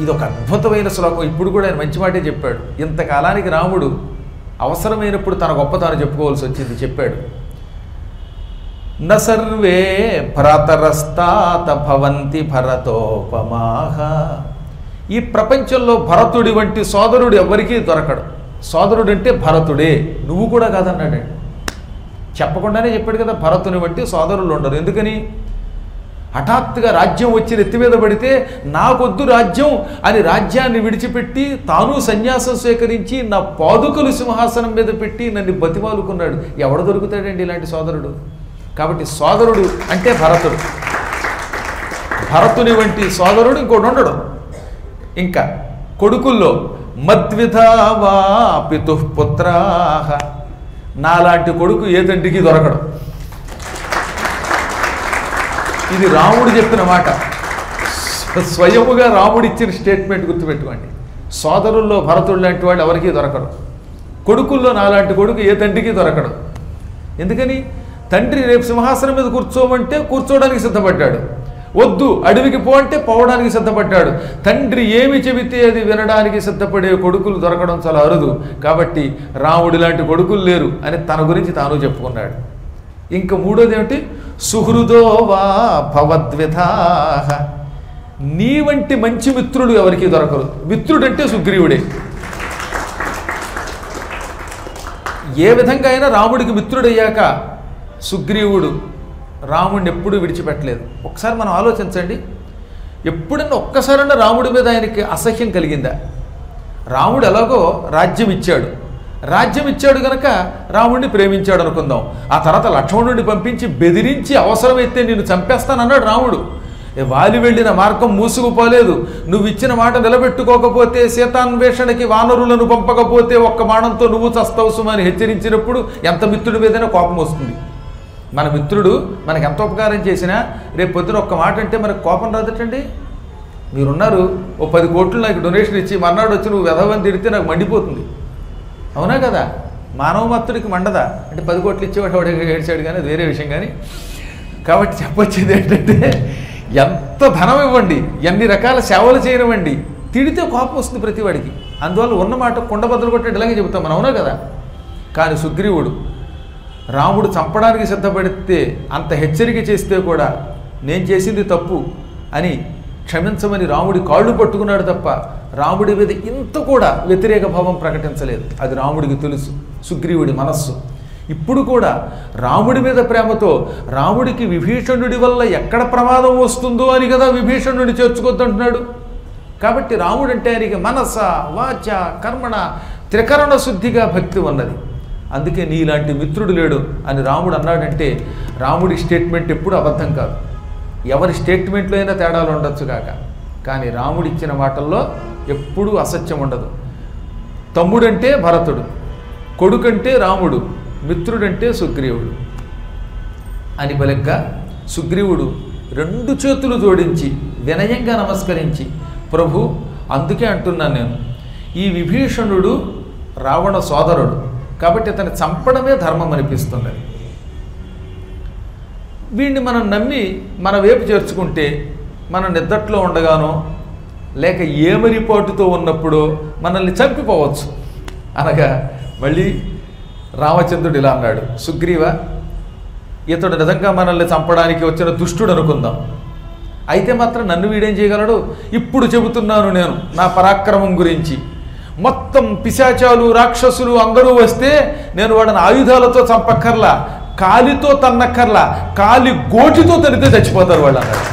ఇది ఒక అద్భుతమైన శ్లోకం. ఇప్పుడు కూడా ఆయన మంచి మాటే చెప్పాడు. ఇంతకాలానికి రాముడు అవసరమైనప్పుడు తన గొప్ప తాను చెప్పుకోవాల్సి వచ్చింది. చెప్పాడు, న సర్వే భరతరస్తాత భవంతి భరతోపమాహ. ఈ ప్రపంచంలో భరతుడి వంటి సోదరుడు ఎవరికీ దొరకడు. సోదరుడు అంటే భరతుడే, నువ్వు కూడా కాదన్నాడండి. చెప్పకుండానే చెప్పాడు కదా, భరతుని వంటి సోదరులు ఉండరు. ఎందుకని? హఠాత్తుగా రాజ్యం వచ్చి నెత్తి మీద పడితే నాకొద్దు రాజ్యం అని రాజ్యాన్ని విడిచిపెట్టి తాను సన్యాసం స్వీకరించి నా పాదుకలు సింహాసనం మీద పెట్టి నన్ను బతిమాలుకున్నాడు. ఎవడు దొరుకుతాడండి ఇలాంటి సోదరుడు? కాబట్టి సోదరుడు అంటే భరతుడు. భరతుని వంటి సోదరుడు ఇంకోటి ఉండడు. ఇంకా కొడుకుల్లో మద్విధావా పితుః పుత్రాః. నాలాంటి కొడుకు ఏ తండ్రికి దొరకడు. ఇది రాముడు చెప్పిన మాట, స్వయముగా రాముడు ఇచ్చిన స్టేట్మెంట్ గుర్తుపెట్టుకోండి. సోదరుల్లో భరతుడు లాంటి వాడు ఎవరికీ దొరకడు. కొడుకుల్లో నాలాంటి కొడుకు ఏ తండ్రికి దొరకడు. ఎందుకని? తండ్రి రేపు సింహాసనం మీద కూర్చోమంటే కూర్చోవడానికి సిద్ధపడ్డాడు, వద్దు అడవికి పో అంటే పోవడానికి సిద్ధపడ్డాడు. తండ్రి ఏమి చెబితే అది వినడానికి సిద్ధపడే కొడుకులు దొరకడం చాలా అరుదు. కాబట్టి రాముడి లాంటి కొడుకులు లేరు అని తన గురించి తాను చెప్పుకున్నాడు. ఇంకా మూడోది ఏమిటి? సుహృదో వా భవద్విధాః. నీ వంటి మంచి మిత్రుడు ఎవరికి దొరకరు. మిత్రుడంటే సుగ్రీవుడే. ఏ విధంగా అయినా రాముడికి మిత్రుడయ్యాక సుగ్రీవుడు రాముడిని ఎప్పుడూ విడిచిపెట్టలేదు. ఒకసారి మనం ఆలోచించండి, ఎప్పుడన్నా ఒక్కసారన్నా రాముడి మీద ఆయనకి అసహ్యం కలిగిందా? రాముడు ఎలాగో రాజ్యం ఇచ్చాడు, రాజ్యం ఇచ్చాడు కనుక రాముడిని ప్రేమించాడు అనుకుందాం. ఆ తర్వాత లక్ష్మణుడిని పంపించి బెదిరించి అవసరమైతే నిన్ను చంపేస్తానన్నాడు రాముడు. వాలి వెళ్ళిన మార్గం మూసుకుపోలేదు. నువ్వు ఇచ్చిన మాట నిలబెట్టుకోకపోతే, సీతాన్వేషణకి వానరులను పంపకపోతే ఒక్క బాణంతో నువ్వు చస్తావు సుమని హెచ్చరించినప్పుడు ఎంత మిత్రుడి మీదైనా కోపం వస్తుంది. మన మిత్రుడు మనకు ఎంత ఉపకారం చేసినా రేపు పొద్దున ఒక్క మాట అంటే మనకు కోపం రాదటండి. మీరున్నారు, ఓ 10 కోట్లు నాకు డొనేషన్ ఇచ్చి మర్నాడు వచ్చి నువ్వు వెధవని తిడితే నాకు మండిపోతుంది. అవునా కదా? మానవ మత్తుడికి మండదా? అంటే 10 కోట్లు ఇచ్చేవాడు వాడు ఏడ్చాడు, కానీ అది వేరే విషయం. కానీ కాబట్టి చెప్పొచ్చేది ఏంటంటే, ఎంత ధనం ఇవ్వండి, ఎన్ని రకాల సేవలు చేయనివ్వండి, తిడితే కోపం వస్తుంది ప్రతివాడికి. అందువల్ల ఉన్నమాట కుండ బద్దలు కొట్టాడు ఇలాగే చెబుతాం మనం. అవునా కదా? కానీ సుగ్రీవుడు రాముడు చంపడానికి సిద్ధపడితే అంత హెచ్చరిక చేస్తే కూడా నేను చేసింది తప్పు అని క్షమించమని రాముడి కాళ్ళు పట్టుకున్నాడు తప్ప రాముడి మీద ఇంత కూడా వ్యతిరేక భావం ప్రకటించలేదు. అది రాముడికి తెలుసు, సుగ్రీవుడి మనస్సు. ఇప్పుడు కూడా రాముడి మీద ప్రేమతో రాముడికి విభీషణుడి వల్ల ఎక్కడ ప్రమాదం వస్తుందో అని కదా విభీషణుడిని చేర్చుకోద్దంటున్నాడు. కాబట్టి రాముడు అంటే ఆయనకి మనస వాచ కర్మణ త్రికరణ శుద్ధిగా భక్తి ఉన్నది. అందుకే నీలాంటి మిత్రుడు లేడు అని రాముడు అన్నాడంటే రాముడి స్టేట్మెంట్ ఎప్పుడు అబద్ధం కాదు. ఎవరి స్టేట్మెంట్లో అయినా తేడాలు ఉండొచ్చు కాక, కానీ రాముడు ఇచ్చిన మాటల్లో ఎప్పుడూ అసత్యం ఉండదు. తమ్ముడంటే భరతుడు, కొడుకంటే రాముడు, మిత్రుడంటే సుగ్రీవుడు అని పలగ్గా సుగ్రీవుడు 2 చేతులు జోడించి వినయంగా నమస్కరించి, ప్రభు అందుకే అంటున్నాను నేను, ఈ విభీషణుడు రావణ సోదరుడు కాబట్టి అతన్ని చంపడమే ధర్మం అనిపిస్తున్నది. వీడిని మనం నమ్మి మన వైపు చేర్చుకుంటే మనం నిద్రలో ఉండగానో లేక ఏమరిపాటుతో ఉన్నప్పుడు మనల్ని చంపిపోవచ్చు అనగా మళ్ళీ రామచంద్రుడు ఇలా అన్నాడు, సుగ్రీవ ఇతడు నిజంగా మనల్ని చంపడానికి వచ్చిన దుష్టుడు అనుకుందాం. అయితే మాత్రం నన్ను వీడేం చేయగలడు? ఇప్పుడు చెబుతున్నాను నేను నా పరాక్రమం గురించి. మొత్తం పిశాచాలు రాక్షసులు అందరూ వస్తే నేను వాడిని ఆయుధాలతో చంపక్కర్లా, కాలితో తన్నక్కర్లా, కాలి గోటితో తనితే చచ్చిపోతారు వాళ్ళు అన్నాడు.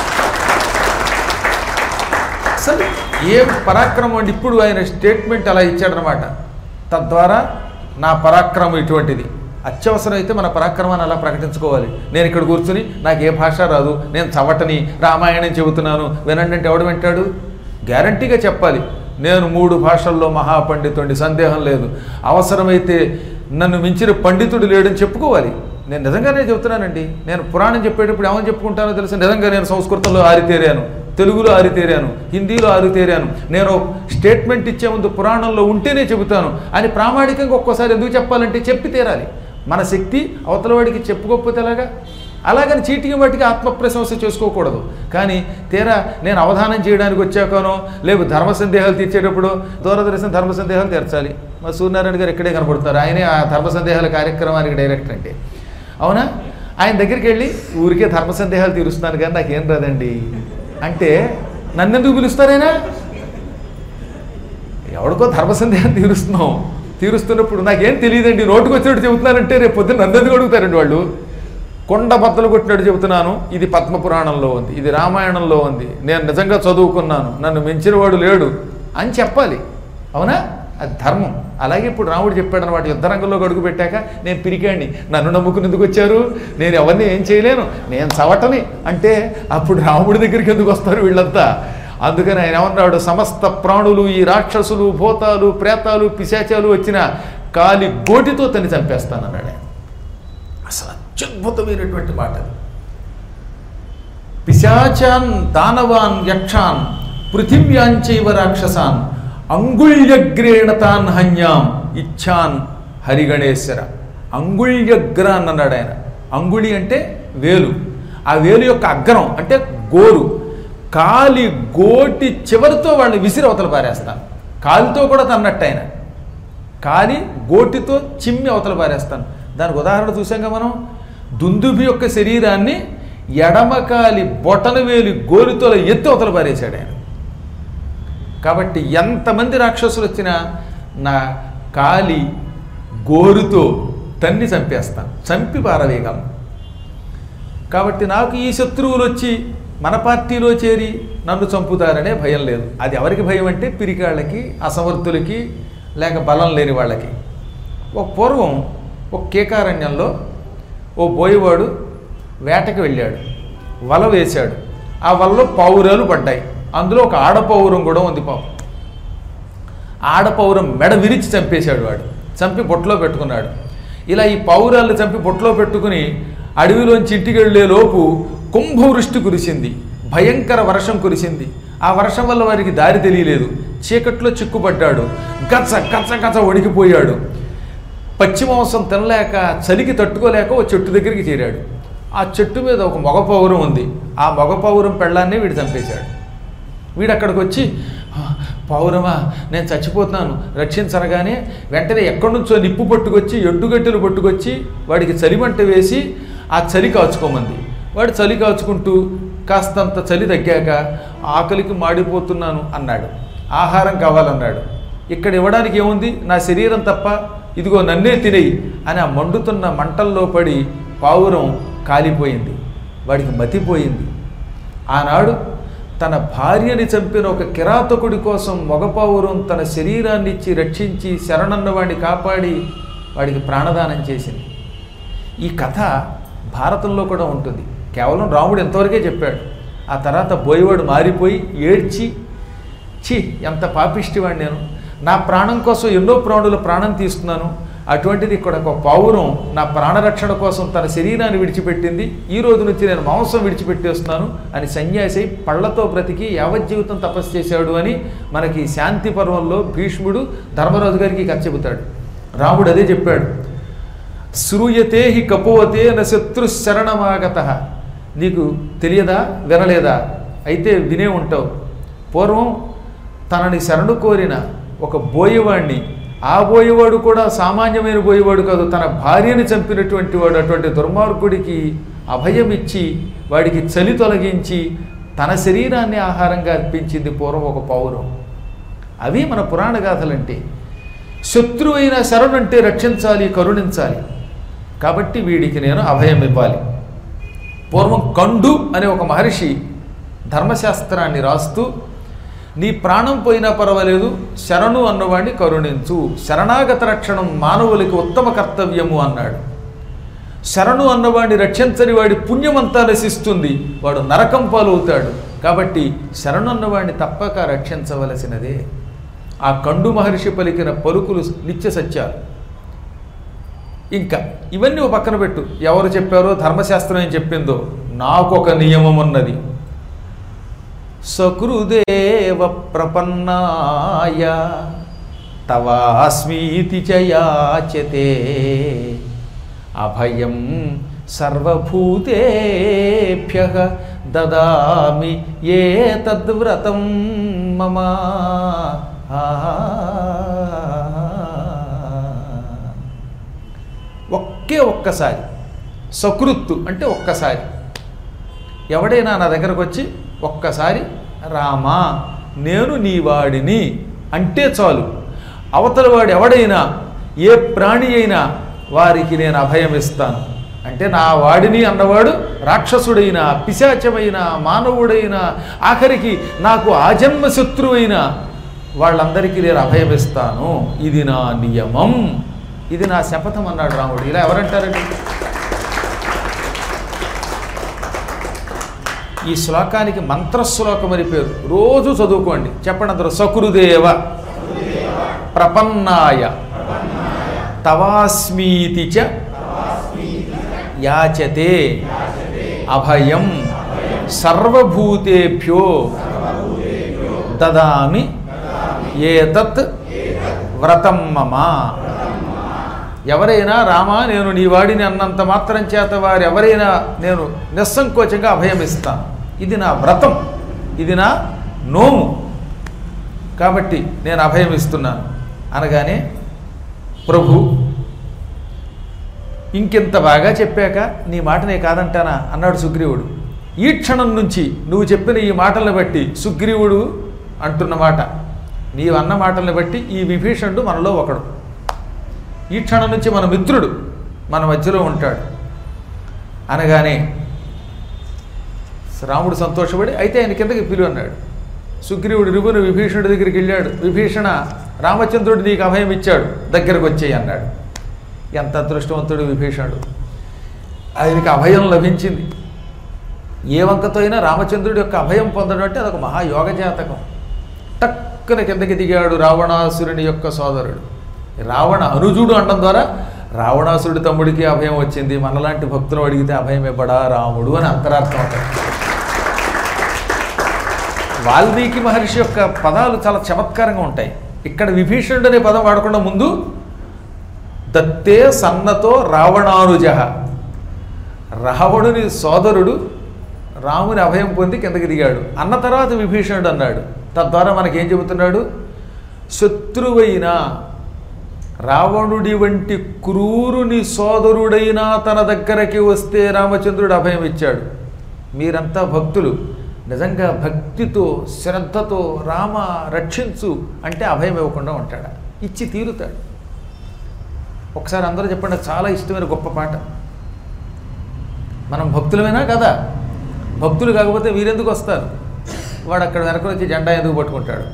అసలు ఏం పరాక్రమం అండి! ఇప్పుడు ఆయన స్టేట్మెంట్ అలా ఇచ్చాడనమాట. తద్వారా నా పరాక్రమం ఇటువంటిది, అత్యవసరం అయితే మన పరాక్రమాన్ని అలా ప్రకటించుకోవాలి. నేను ఇక్కడ కూర్చుని నాకు ఏ భాష రాదు, నేను చవటని రామాయణం చెబుతున్నాను వినండి అంటే ఎవడు వింటాడు? గ్యారంటీగా చెప్పాలి, నేను 3 భాషల్లో మహాపండితుడిని, సందేహం లేదు. అవసరమైతే నన్ను మించిన పండితుడు లేడని చెప్పుకోవాలి. నేను నిజంగానే చెబుతున్నానండి. నేను పురాణం చెప్పేటప్పుడు ఏమని చెప్పుకుంటానో తెలుసు, నిజంగా నేను సంస్కృతంలో ఆరితేరాను, తెలుగులో ఆరితేరాను, హిందీలో ఆరితేరాను, నేను స్టేట్మెంట్ ఇచ్చే ముందు పురాణంలో ఉంటేనే చెబుతాను అని ప్రామాణికంగా ఒక్కోసారి ఎందుకు చెప్పాలంటే చెప్పి తీరాలి. మన శక్తి అవతలవాడికి చెప్పుకోకపోతే ఎలాగా? అలాగని చీటికి మట్టికి ఆత్మప్రశంస చేసుకోకూడదు. కానీ తీరా నేను అవధానం చేయడానికి వచ్చాకనో లేవు ధర్మ సందేహాలు తీర్చేటప్పుడు దూరదర్శన ధర్మ సందేహాలు తీర్చాలి. మా సూర్యనారాయణ గారు ఇక్కడే కనపడుతున్నారు, ఆయనే ఆ ధర్మ సందేహాల కార్యక్రమానికి డైరెక్టర్ అంటే. అవునా? ఆయన దగ్గరికి వెళ్ళి ఊరికే ధర్మ సందేహాలు తీరుస్తున్నాను కానీ నాకేం రాదండి అంటే నన్నెందుకు పిలుస్తారైనా? ఎవడికో ధర్మ సందేహాలు తీరుస్తున్నప్పుడు నాకేం తెలియదండి నోటుకు వచ్చినట్టు చెబుతున్నానంటే రేపు పొద్దున్న నన్నెందుకు అడుగుతారండి వాళ్ళు. కొండ బద్దలు కొట్టినట్టు చెబుతున్నాను, ఇది పద్మపురాణంలో ఉంది, ఇది రామాయణంలో ఉంది, నేను నిజంగా చదువుకున్నాను, నన్ను మించిన వాడు లేడు అని చెప్పాలి. అవునా? అది ధర్మం. అలాగే ఇప్పుడు రాముడు చెప్పాడు అనమాట, యుద్ధరంగంలోకి అడుగు పెట్టాక నేను పిరికాడిని, నన్ను నమ్ముకుని ఎందుకు వచ్చారు, నేను ఎవరిని ఏం చేయలేను, నేను చవటని అంటే అప్పుడు రాముడి దగ్గరికి ఎందుకు వస్తారు వీళ్ళంతా? అందుకని ఆయన ఏమన్నాడు, సమస్త ప్రాణులు ఈ రాక్షసులు భూతాలు ప్రేతాలు పిశాచాలు వచ్చిన కాలి గోటితో తన్ని చంపేస్తానన్నాడు. అసలు అత్యద్భుతమైనటువంటి మాట. పిశాచాన్ దానవాన్ యక్షాన్ పృథివ్యాంచైవ రాక్షసాన్ అంగుళ్యగ్రేణ తాన్ హన్యాం ఇచ్ఛాన్ హరిగణేశ్వర. అంగుళ్యగ్రాన్ అన్నాడు ఆయన. అంగుళి అంటే వేలు, ఆ వేలు యొక్క అగ్రం అంటే గోరు, కాలి గోటి చివరితో వాళ్ళని విసిరి అవతల పారేస్తాను. కాలితో కూడా తన్నట్టు ఆయన, కాలి గోటితో చిమ్మి అవతల పారేస్తాను. దానికి ఉదాహరణ చూసాంగా మనం, దుందుభి యొక్క శరీరాన్ని ఎడమకాలి బొటన వేలి గోరుతో ఎత్తి అవతల పారేశాడు ఆయన. కాబట్టి ఎంతమంది రాక్షసులు వచ్చినా నా కాలి గోరుతో తన్ని చంపేస్తాను, చంపి పారవేయగలను. కాబట్టి నాకు ఈ శత్రువులు వచ్చి మన పార్టీలో చేరి నన్ను చంపుతారనే భయం లేదు. అది ఎవరికి భయం అంటే పిరికాళ్ళకి, అసమర్థులకి, లేక బలం లేని వాళ్ళకి. ఒక పూర్వం ఒక కేకారణ్యంలో ఓ బోయవాడు వేటకి వెళ్ళాడు, వల వేశాడు. ఆ వలలో పావురాలు పడ్డాయి. అందులో ఒక ఆడపౌరం కూడా ఉంది. పాపం ఆడపౌరం మెడ విరిచి చంపేశాడు వాడు, చంపి బొట్లో పెట్టుకున్నాడు. ఇలా ఈ పావురాలను చంపి బొట్లో పెట్టుకుని అడవిలోంచి ఇంటికి వెళ్ళే లోపు కుంభవృష్టి కురిసింది, భయంకర వర్షం కురిసింది. ఆ వర్షం వల్ల వారికి దారి తెలియలేదు, చీకట్లో చిక్కుపడ్డాడు, గచ్చ గచ్చ గచ్చ వణికిపోయాడు. పశ్చిమాంసం తినలేక చలికి తట్టుకోలేక ఓ చెట్టు దగ్గరికి చేరాడు. ఆ చెట్టు మీద ఒక మగ పౌరం ఉంది. ఆ మగ పౌరం పెళ్ళాన్ని వీడు చంపేశాడు. వీడు అక్కడికి వచ్చి, పౌరమా నేను చచ్చిపోతున్నాను రక్షించనగానే వెంటనే ఎక్కడి నుంచో నిప్పు పట్టుకొచ్చి ఎడ్డుగట్టెలు పట్టుకొచ్చి వాడికి చలిమంట వేసి ఆ చలి కాచుకోమంది. వాడు చలి కాచుకుంటూ కాస్తంత చలి తగ్గాక ఆకలికి మాడిపోతున్నాను అన్నాడు, ఆహారం కావాలన్నాడు. ఇక్కడ ఇవ్వడానికి ఏముంది, నా శరీరం తప్ప, ఇదిగో నన్నే తినేయి అని ఆ మండుతున్న మంటల్లో పడి పావురం కాలిపోయింది. వాడికి మతిపోయింది. ఆనాడు తన భార్యని చంపిన ఒక కిరాతకుడి కోసం మగపావురం తన శరీరాన్ని ఇచ్చి రక్షించి శరణన్న వాడిని కాపాడి వాడికి ప్రాణదానం చేసింది. ఈ కథ భారతంలో కూడా ఉంటుంది. కేవలం రాముడు ఎంతవరకే చెప్పాడు. ఆ తర్వాత బోయవాడు మారిపోయి ఏడ్చి, ఛీ ఎంత పాపిష్టివాడు నేను, నా ప్రాణం కోసం ఎన్నో ప్రాణుల ప్రాణం తీస్తున్నాను, అటువంటిది ఇక్కడ ఒక పావురం నా ప్రాణరక్షణ కోసం తన శరీరాన్ని విడిచిపెట్టింది, ఈ రోజు నుంచి నేను మాంసం విడిచిపెట్టేస్తున్నాను అని సన్యాసి పళ్లతో బ్రతికి యావజ్జీవితం తపస్సు చేశాడు అని మనకి శాంతి పర్వంలో భీష్ముడు ధర్మరాజు గారికి కథ చెబుతాడు. రాముడు అదే చెప్పాడు, శ్రూయతే హి కపోతే న శత్రు శరణమాగత. నీకు తెలియదా, వినలేదా? అయితే వినే ఉంటావు. పూర్వం తనని శరణు కోరిన ఒక బోయవాడిని, ఆ బోయవాడు కూడా సామాన్యమైన బోయవాడు కాదు, తన భార్యని చంపినటువంటి వాడు, అటువంటి దుర్మార్గుడికి అభయం ఇచ్చి వాడికి చలి తొలగించి తన శరీరాన్ని ఆహారంగా అర్పించింది పూర్వం ఒక పౌరం. అవి మన పురాణ గాథలంటే. శత్రువు అయిన శరణంటే రక్షించాలి, కరుణించాలి. కాబట్టి వీడికి నేను అభయం ఇవ్వాలి. పూర్వం కండు అనే ఒక మహర్షి ధర్మశాస్త్రాన్ని రాస్తూ, నీ ప్రాణం పోయినా పర్వాలేదు, శరణు అన్నవాడిని కరుణించు, శరణాగత రక్షణం మానవులకి ఉత్తమ కర్తవ్యము అన్నాడు. శరణు అన్నవాడిని రక్షించని వాడి పుణ్యమంతా నశిస్తుంది, వాడు నరకం పాలవుతాడు. కాబట్టి శరణు అన్నవాడిని తప్పక రక్షించవలసినదే. ఆ కండు మహర్షి పలికిన పలుకులు నిత్య సత్యాలు. ఇంకా ఇవన్నీ ఒక పక్కన పెట్టు, ఎవరు చెప్పారో ధర్మశాస్త్రం ఏం చెప్పిందో. నాకొక నియమం ఉన్నది. సకృదేవ ప్రపన్నాయ తవాస్మీతి చ యాచతే అభయం సర్వభూతేభ్యః దదామి ఏతద్వ్రతం మమ. ఒక్కసారి సకృత్తు అంటే ఒక్కసారి ఎవడైనా నా దగ్గరకు వచ్చి ఒక్కసారి రామా నేను నీ వాడిని అంటే చాలు, అవతల వాడు ఎవడైనా ఏ ప్రాణి అయినా వారికి నేను అభయం ఇస్తాను. అంటే నా వాడిని అన్నవాడు రాక్షసుడైనా పిశాచమైన మానవుడైనా ఆఖరికి నాకు ఆజన్మ శత్రువైనా వాళ్ళందరికీ నేను అభయం ఇస్తాను. ఇది నా నియమం, ఇది నా శపథం అన్నాడు రాముడు. ఇలా ఎవరంటారండి? ఈ శ్లోకానికి మంత్రశ్లోకం అని పేరు. రోజు చదువుకోండి. చెప్పండి అందరూ. సకృదేవ ప్రపన్నాయ తవాస్మీతి చ యాచతే అభయం సర్వభూతేభ్యో దదామి ఏతత్ వ్రతం మమ. ఎవరైనా రామా నేను నీ వాడిని అన్నంత మాత్రం చేత వారు ఎవరైనా నేను నిస్సంకోచంగా అభయం ఇస్తాను. ఇది నా వ్రతం, ఇది నా నోము, కాబట్టి నేను అభయం ఇస్తున్నాను అనగానే ప్రభు ఇంకెంత బాగా చెప్పాక నీ మాట నే కాదంటానా అన్నాడు సుగ్రీవుడు. ఈ క్షణం నుంచి నువ్వు చెప్పిన ఈ మాటలను బట్టి సుగ్రీవుడు అంటున్న మాట, నీవు అన్న మాటలను బట్టి ఈ విభీషణుడు మనలో ఒకడు. ఈ క్షణం నుంచి మన మిత్రుడు మన మధ్యలో ఉంటాడు అనగానే రాముడు సంతోషపడి అయితే ఆయన కిందకి పిలువు అన్నాడు. సుగ్రీవుడు రిపున విభీషణుడి దగ్గరికి వెళ్ళాడు. విభీషణ రామచంద్రుడు నీకు అభయం ఇచ్చాడు, దగ్గరకు వచ్చేయి అన్నాడు. ఎంత అదృష్టవంతుడు విభీషణుడు, ఆయనకి అభయం లభించింది. ఏ వంకతో అయినా రామచంద్రుడి యొక్క అభయం పొందడం అంటే అదొక మహాయోగ జాతకం. టక్కున కిందకి దిగాడు రావణాసురుని యొక్క సోదరుడు. రావణ అనుజుడు అనడం ద్వారా రావణాసురుడి తమ్ముడికి అభయం వచ్చింది. మనలాంటి భక్తులు అడిగితే అభయం ఇవ్వడా రాముడు అని అంతరార్థం అవుతాడు. వాల్మీకి మహర్షి యొక్క పదాలు చాలా చమత్కారంగా ఉంటాయి. ఇక్కడ విభీషణుడు అనే పదం వాడకుండా ముందు దత్తే సన్నతో రావణానుజ, రావణుని సోదరుడు రాముని అభయం పొంది కిందకి దిగాడు అన్న తర్వాత విభీషణుడు అన్నాడు. తద్వారా మనకేం చెబుతున్నాడు? శత్రువైన రావణుడి వంటి క్రూరుని సోదరుడైనా తన దగ్గరకి వస్తే రామచంద్రుడు అభయం ఇచ్చాడు. మీరంతా భక్తులు, నిజంగా భక్తితో శ్రద్ధతో రామ రక్షించు అంటే అభయం ఇవ్వకుండా ఉంటాడా? ఇచ్చి తీరుతాడు. ఒకసారి అందరూ చెప్పండి, చాలా ఇష్టమైన గొప్ప పాట. మనం భక్తులమైనా కదా, భక్తులు కాకపోతే వీరెందుకు వస్తారు? వాడు అక్కడ వెనక వచ్చి జెండా ఎందుకు పట్టుకుంటాడు?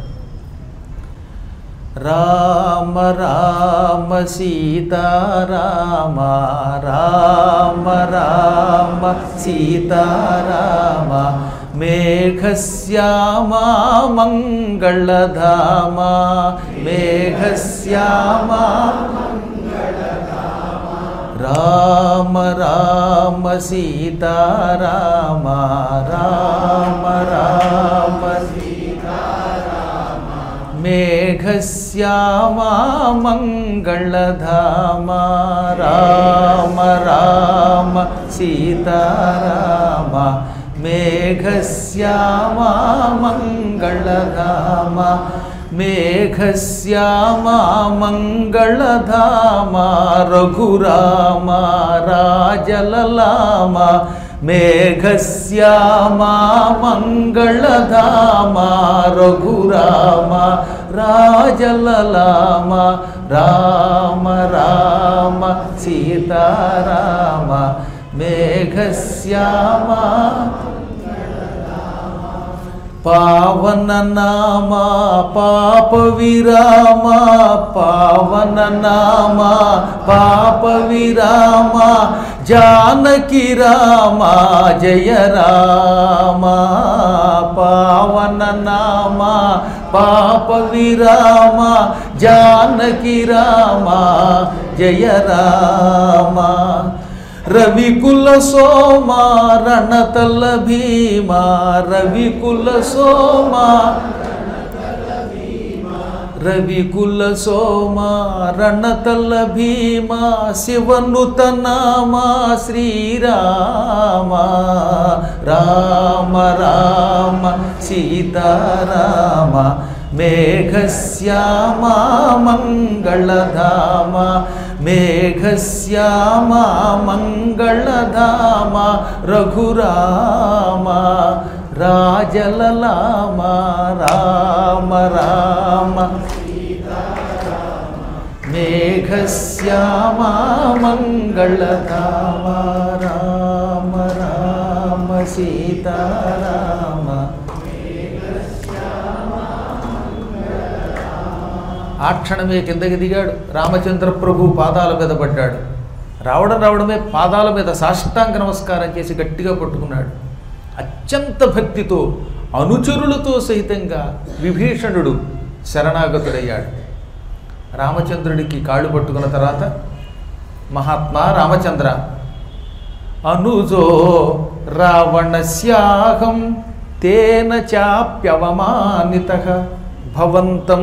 రామ రామ సీతారామ రామ రామ సీతారామ మేఘశ్యామ మంగళధామ మేఘశ్యామ రామ రామ సీతారామ రామ రామ మేఘశ్యామ మంగళధామ రామ రామ సీతారామ మేఘశ్యామ మంగళధామ మేఘశ్యామ మంగళధామ రఘురామ రాజలలామ మేఘశ్యామ మంగళధామ రఘురామ రాజలలామ రామ రామ సీతారామ మేఘశ్యామ పావన నామ పాప విరామ పావన నామ పాప విరామ జానకి రామ జయ రామ పావన నామ పాప విరామ జానకి రామ జయ రామ రవికుల సోమ రణతల భీమ రవికుల సోమ రవికుల సోమ రణతల భీమ శివనుత నామ శ్రీరామ రామ రామ సీతారామ మేఘశ్యామ మంగళధామ మేఘశ్యామ మంగళధామ రఘురామ రాజలలామ రామ రామ మేఘశ్యామ మంగళధామ రామ రామ సీతారామ. ఆ క్షణమే కిందకి దిగాడు. రామచంద్ర ప్రభు పాదాల మీద పడ్డాడు. రావడమే పాదాల మీద సాష్టాంగ నమస్కారం చేసి గట్టిగా పట్టుకున్నాడు. అత్యంత భక్తితో అనుచరులతో సహితంగా విభీషణుడు శరణాగతుడయ్యాడు. రామచంద్రుడికి కాళ్ళు పట్టుకున్న తర్వాత, మహాత్మా రామచంద్ర, అనుజో రావణస్యాహం తేన చాప్యవమానితః భవంతం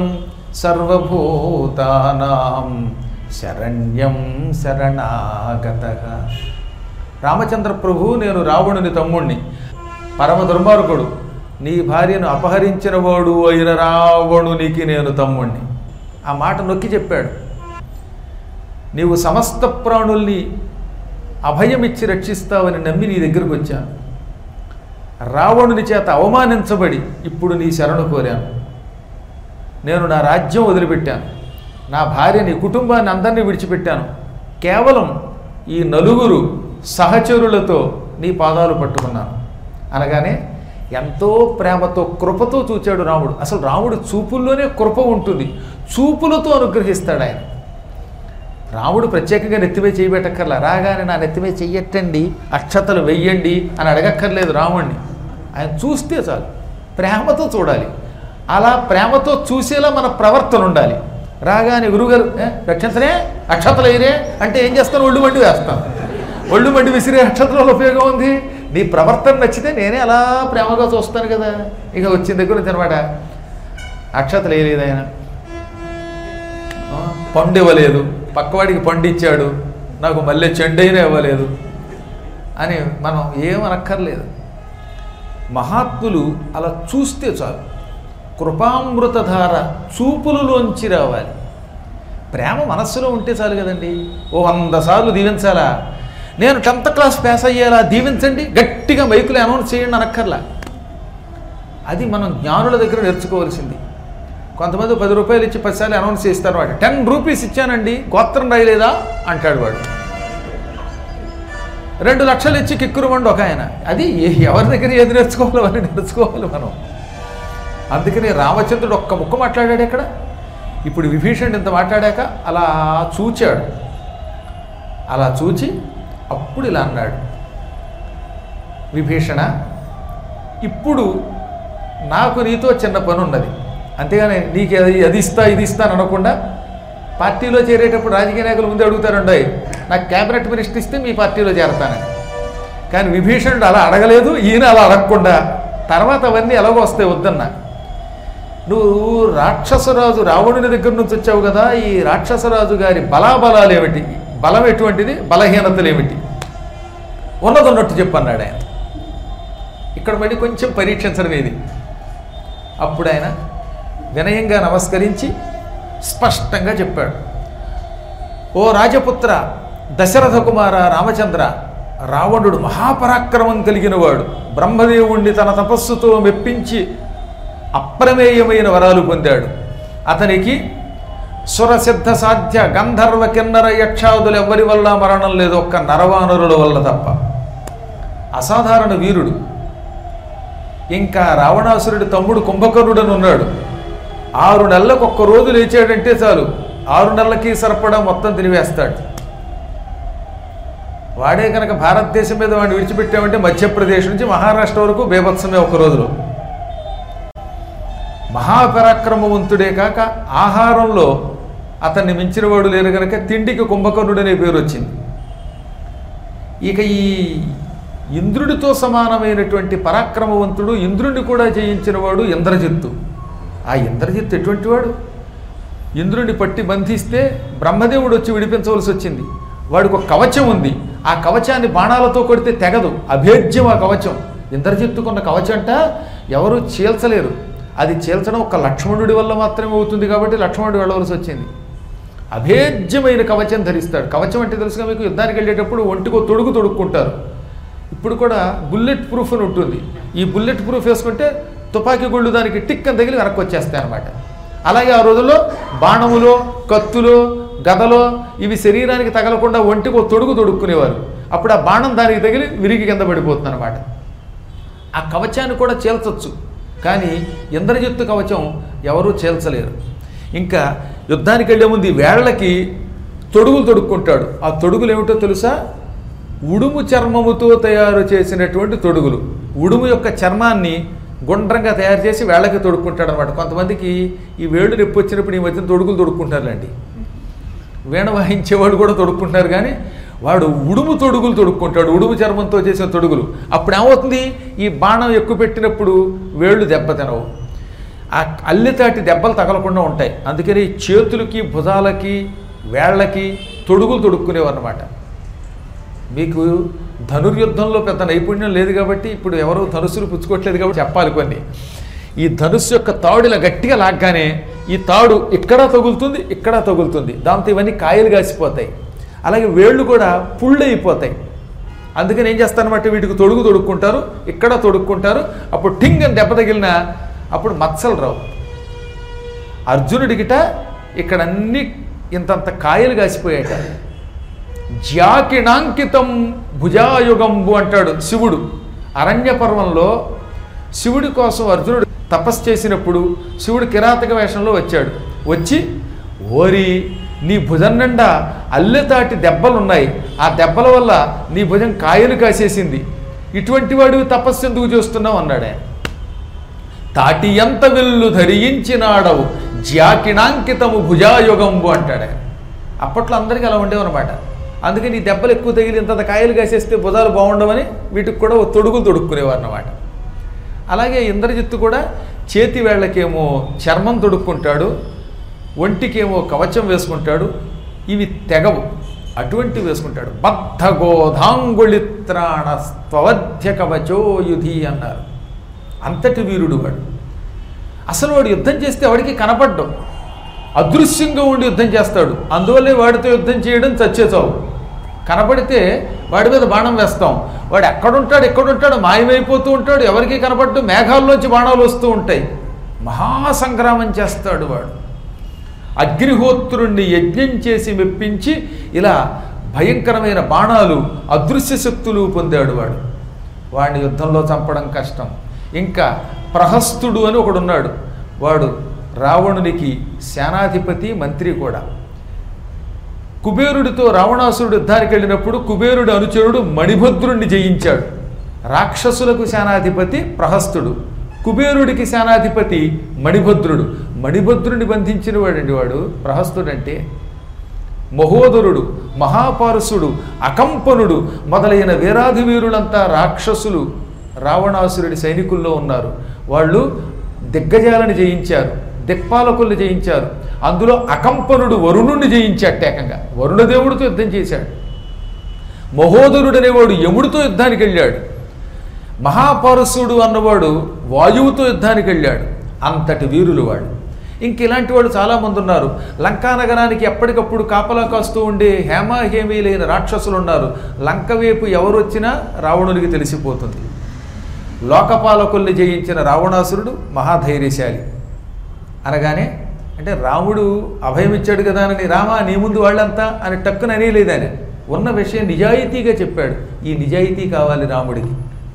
సర్వభూతానాం శరణ్యం శరణాగతః. రామచంద్ర ప్రభు, నేను రావణుని తమ్ముణ్ణి, పరమ దుర్మార్గుడు, నీ భార్యను అపహరించిన వాడు అయిన రావణునికి నేను తమ్ముణ్ణి. ఆ మాట నొక్కి చెప్పాడు. నీవు సమస్త ప్రాణుల్ని అభయమిచ్చి రక్షిస్తావని నమ్మి నీ దగ్గరకు వచ్చాను. రావణుని చేత అవమానించబడి ఇప్పుడు నీ శరణు కోరాను. నేను నా రాజ్యం వదిలిపెట్టాను, నా భార్యని కుటుంబాన్ని అందరినీ విడిచిపెట్టాను. కేవలం ఈ నలుగురు సహచరులతో నీ పాదాలు పట్టుకున్నాను అనగానే ఎంతో ప్రేమతో కృపతో చూచాడు రాముడు. అసలు రాముడు చూపుల్లోనే కృప ఉంటుంది, చూపులతో అనుగ్రహిస్తాడు ఆయన. రాముడు ప్రత్యేకంగా నెత్తిమే చేయబెట్టక్కర్లా. రాగానే నా నెత్తిమే చెయ్యట్టండి, అక్షతలు వెయ్యండి అని అడగక్కర్లేదు రాముడిని. ఆయన చూస్తే చాలు, ప్రేమతో చూడాలి. అలా ప్రేమతో చూసేలా మన ప్రవర్తన ఉండాలి. రాగానే గురుగారు రక్షించనే అక్షతలు వేయరే అంటే ఏం చేస్తాను? ఒళ్ళు మండి వేస్తాను. ఒళ్ళు మండి విసిరే అక్షతల వల్ల ఉపయోగం ఉంది. నీ ప్రవర్తన నచ్చితే నేనే అలా ప్రేమగా చూస్తాను కదా. ఇక వచ్చిన దగ్గర నుంచి అనమాట, అక్షతలు వేయలేదు ఆయన, పండు ఇవ్వలేదు, పక్కవాడికి పండు ఇచ్చాడు, నాకు మళ్ళీ చెండైనా ఇవ్వలేదు అని మనం ఏమనక్కర్లేదు. మహాత్ములు అలా చూస్తే చాలు, కృపామృతధార చూపులలోంచి రావాలి. ప్రేమ మనస్సులో ఉంటే చాలు కదండి. ఓ 100 సార్లు దీవించాలా? నేను 10th క్లాస్ పాస్ అయ్యేలా దీవించండి, గట్టిగా మైకులు అనౌన్స్ చేయండి అనక్కర్లా. అది మనం జ్ఞానుల దగ్గర నేర్చుకోవాల్సింది. కొంతమంది 10 రూపాయలు ఇచ్చి 10 సార్లు అనౌన్స్ చేస్తారు. వాడు 10 రూపీస్ ఇచ్చానండి, గోత్రం రాయలేదా అంటాడు వాడు. 2 లక్షలు ఇచ్చి కిక్కురుమండి ఒక ఆయన. అది ఎవరి దగ్గర ఏది నేర్చుకోవాలో అని నేర్చుకోవాలి మనం. అందుకని రామచంద్రుడు ఒక్క ముక్క మాట్లాడాడు అక్కడ. ఇప్పుడు విభీషణుడు ఇంత మాట్లాడాక అలా చూచాడు. అలా చూచి అప్పుడు ఇలా అన్నాడు, విభీషణ, ఇప్పుడు నాకు నీతో చిన్న పని ఉన్నది. అంతేగాని నీకు అది ఇస్తా ఇది ఇస్తాను అనకుండా, పార్టీలో చేరేటప్పుడు రాజకీయ నాయకులు ముందే అడుగుతారండి, నాకు క్యాబినెట్ మినిస్టర్ ఇస్తే మీ పార్టీలో చేరతానని. కానీ విభీషణుడు అలా అడగలేదు, ఈయన అలా అడగకుండా తర్వాత అవన్నీ ఎలాగో వస్తాయి వద్దన్నా. నువ్వు రాక్షసరాజు రావణుని దగ్గర నుంచి వచ్చావు కదా, ఈ రాక్షసరాజు గారి బలాబలాలు ఏమిటి, బలం ఎటువంటిది, బలహీనతలు ఏమిటి, ఉన్నది ఉన్నట్టు చెప్పన్నాడు ఆయన. ఇక్కడ మళ్ళీ కొంచెం పరీక్షించడం ఇది. అప్పుడు ఆయన వినయంగా నమస్కరించి స్పష్టంగా చెప్పాడు, ఓ రాజపుత్ర దశరథ కుమార రామచంద్ర, రావణుడు మహాపరాక్రమం కలిగినవాడు. బ్రహ్మదేవుణ్ణి తన తపస్సుతో మెప్పించి అప్రమేయమైన వరాలు పొందాడు. అతనికి సురసిద్ధ సాధ్య గంధర్వ కిన్నర యక్షాదులు ఎవ్వరి వల్ల మరణం లేదు, ఒక్క నరవానరుల వల్ల తప్ప. అసాధారణ వీరుడు. ఇంకా రావణాసురుడి తమ్ముడు కుంభకర్ణుడని ఉన్నాడు. 6 నెలలకు ఒక్క రోజు లేచాడంటే చాలు, 6 నెలలకి సరిపడా మొత్తం తినివేస్తాడు. వాడే కనుక భారతదేశం మీద వాడిని విడిచిపెట్టామంటే మధ్యప్రదేశ్ నుంచి మహారాష్ట్ర వరకు బేభత్సమే ఒక రోజులో. మహాపరాక్రమవంతుడే కాక ఆహారంలో అతన్ని మించిన వాడు లేరు కనుక తిండికి కుంభకర్ణుడనే పేరు వచ్చింది. ఇక ఈ ఇంద్రుడితో సమానమైనటువంటి పరాక్రమవంతుడు, ఇంద్రుడిని కూడా జయించిన వాడు ఇంద్రజిత్తు. ఆ ఇంద్రజిత్తు ఎటువంటి వాడు? ఇంద్రుడిని పట్టి బంధిస్తే బ్రహ్మదేవుడు వచ్చి విడిపించవలసి వచ్చింది. వాడికి ఒక కవచం ఉంది. ఆ కవచాన్ని బాణాలతో కొడితే తెగదు, అభేద్యం ఆ కవచం. ఇంద్రజిత్తుకున్న కవచంట ఎవరూ చీల్చలేరు. అది చీల్చడం ఒక లక్ష్మణుడి వల్ల మాత్రమే అవుతుంది కాబట్టి లక్ష్మణుడు వెళ్ళవలసి వచ్చింది. అభేద్యమైన కవచం ధరిస్తాడు. కవచం అంటే తెలుసుగా మీకు, యుద్ధానికి వెళ్ళేటప్పుడు ఒంటికో తొడుగు తొడుక్కుంటారు. ఇప్పుడు కూడా బుల్లెట్ ప్రూఫ్ అని ఉంటుంది. ఈ బుల్లెట్ ప్రూఫ్ వేసుకుంటే తుపాకీ గుళ్ళు దానికి టిక్ అని తగిలి వెనక్కి వచ్చేస్తాయి అన్నమాట. అలాగే ఆ రోజుల్లో బాణములో, కత్తులో, గదలో ఇవి శరీరానికి తగలకుండా ఒంటికి తొడుగు తొడుక్కునేవారు. అప్పుడు ఆ బాణం దానికి తగిలి విరిగి కింద పడిపోతుంది అనమాట. ఆ కవచాన్ని కూడా చీల్చొచ్చు, కానీ ఇంద్రజిత్తు కవచం ఎవరూ చీల్చలేరు. ఇంకా యుద్ధానికి వెళ్ళే ముందు వేళ్లకి తొడుగులు తొడుక్కుంటాడు. ఆ తొడుగులు ఏమిటో తెలుసా? ఉడుము చర్మముతో తయారు చేసినటువంటి తొడుగులు. ఉడుము యొక్క చర్మాన్ని గుండ్రంగా తయారు చేసి వేళ్ళకి తొడుక్కుంటాడు అనమాట. కొంతమందికి ఈ వేళ్ళు నొప్పి వచ్చినప్పుడు ఈ మధ్యన తొడుగులు తొడుక్కుంటారులేండి. వీణ వాయించేవాడు కూడా తొడుక్కుంటారు, కానీ వాడు ఉడుము తొడుగులు తొడుక్కుంటాడు, ఉడుము చర్మంతో చేసిన తొడుగులు. అప్పుడు ఏమవుతుంది? ఈ బాణం ఎక్కువ పెట్టినప్పుడు వేళ్ళు దెబ్బతినవు, ఆ అల్లితాటి దెబ్బలు తగలకుండా ఉంటాయి. అందుకని చేతులకి, భుజాలకి, వేళ్ళకి తొడుగులు తొడుక్కునేవారు అన్నమాట. మీకు ధనుర్యుద్ధంలో పెద్ద నైపుణ్యం లేదు కాబట్టి ఇప్పుడు ఎవరు ధనుస్సులు పుచ్చుకోవట్లేదు కాబట్టి చెప్పాలి కొన్ని. ఈ ధనుస్సు యొక్క తాడు ఇలా గట్టిగా లాగ్గానే ఈ తాడు ఇక్కడ తగులుతుంది, ఇక్కడ తగులుతుంది. దాంతో ఇవన్నీ కాయలు కాసిపోతాయి. అలాగే వేళ్ళు కూడా పుళ్ళు అయిపోతాయి. అందుకని ఏం చేస్తారన్నమాట, వీటికి తొడుగు తొడుక్కుంటారు, ఇక్కడ తొడుక్కుంటారు. అప్పుడు టింగ్ అని దెబ్బ తగిలినా అప్పుడు మత్సలు రావు. అర్జునుడికిట ఇక్కడ అన్ని ఇంతంత కాయలు కాసిపోయాట. జ్యాకిణాంకితం భుజాయుగంబు అంటాడు శివుడు. అరణ్య పర్వంలో శివుడి కోసం అర్జునుడు తపస్సు చేసినప్పుడు శివుడు కిరాతక వేషంలో వచ్చాడు. వచ్చి, ఓరి నీ భుజం నిండా అల్లెతాటి దెబ్బలున్నాయి, ఆ దెబ్బల వల్ల నీ భుజం కాయలు కాసేసింది, ఇటువంటి వాడివి తపస్సు ఎందుకు చేస్తున్నావు అన్నాడే. తాటి ఎంత విల్లు ధరించినాడవు జ్యాకిణాంకితము భుజాయుగంబు అంటాడే. అప్పట్లో అందరికీ అలా ఉండేవన్నమాట. అందుకని ఈ దెబ్బలు ఎక్కువ తగిలి ఇంత కాయలు కాసేస్తే భుజాలు బాగుండవని వీటికి కూడా తొడుగులు తొడుక్కునేవారు అన్నమాట. అలాగే ఇంద్రజిత్తు కూడా చేతి వేళ్లకేమో చర్మం తొడుక్కుంటాడు, ఒంటికేమో కవచం వేసుకుంటాడు. ఇవి తెగవు, అటువంటివి వేసుకుంటాడు. బద్ధగోధాంగుళిత్రాణ స్వవధ్య కవచో యుధి అన్నారు. అంతటి వీరుడు వాడు. అసలు వాడు యుద్ధం చేస్తే వాడికి కనపడ్డం, అదృశ్యంగా ఉండి యుద్ధం చేస్తాడు. అందువల్లే వాడితో యుద్ధం చేయడం చచ్చే చావు. కనపడితే వాడి మీద బాణం వేస్తాం, వాడు ఎక్కడుంటాడు మాయమైపోతూ ఉంటాడు, ఎవరికి కనపడ్డు. మేఘాల్లోంచి బాణాలు వస్తూ ఉంటాయి. మహాసంగ్రామం చేస్తాడు వాడు. అగ్నిహోత్రుణ్ణి యజ్ఞం చేసి మెప్పించి ఇలా భయంకరమైన బాణాలు, అదృశ్య శక్తులు పొందాడు వాడు. వాడిని యుద్ధంలో చంపడం కష్టం. ఇంకా ప్రహస్తుడు అని ఒకడున్నాడు. వాడు రావణునికి సేనాధిపతి, మంత్రి కూడా. కుబేరుడితో రావణాసురుడు యుద్ధానికి వెళ్ళినప్పుడు కుబేరుడి అనుచరుడు మణిభద్రుణ్ణి జయించాడు. రాక్షసులకు సేనాధిపతి ప్రహస్తుడు, కుబేరుడికి సేనాధిపతి మణిభద్రుడు. మణిభద్రుడిని బంధించిన వాడండి వాడు ప్రహస్తుడంటే. మహోదరుడు, మహాపారుసుడు, అకంపనుడు మొదలైన వీరాధి వీరులంతా రాక్షసులు రావణాసురుడి సైనికుల్లో ఉన్నారు. వాళ్ళు దిగ్గజాలను జయించారు, దిక్పాలకుల్ని జయించారు. అందులో అకంపనుడు వరుణుణ్ణి జయించాడు. ఏకంగా వరుణదేవుడితో యుద్ధం చేశాడు. మహోదరుడు అనేవాడు యముడితో యుద్ధానికి వెళ్ళాడు. మహాపరుసుడు అన్నవాడు వాయువుతో యుద్ధానికి వెళ్ళాడు. అంతటి వీరులు వాడు. ఇంక ఇలాంటి వాళ్ళు చాలామంది ఉన్నారు. లంకా నగరానికి ఎప్పటికప్పుడు కాపలా కాస్తూ ఉండే హేమాహేమీలైన రాక్షసులు ఉన్నారు. లంక వైపు ఎవరు వచ్చినా రావణునికి తెలిసిపోతుంది. లోకపాలకుల్ని జయించిన రావణాసురుడు మహాధైర్యశాలి. అనగానే అంటే రాముడు అభయమిచ్చాడు కదా అని, రామా నీ ముందు వాళ్ళంతా అని టక్కున అనేలేదని ఉన్న విషయం నిజాయితీగా చెప్పాడు. ఈ నిజాయితీ కావాలి రాముడికి.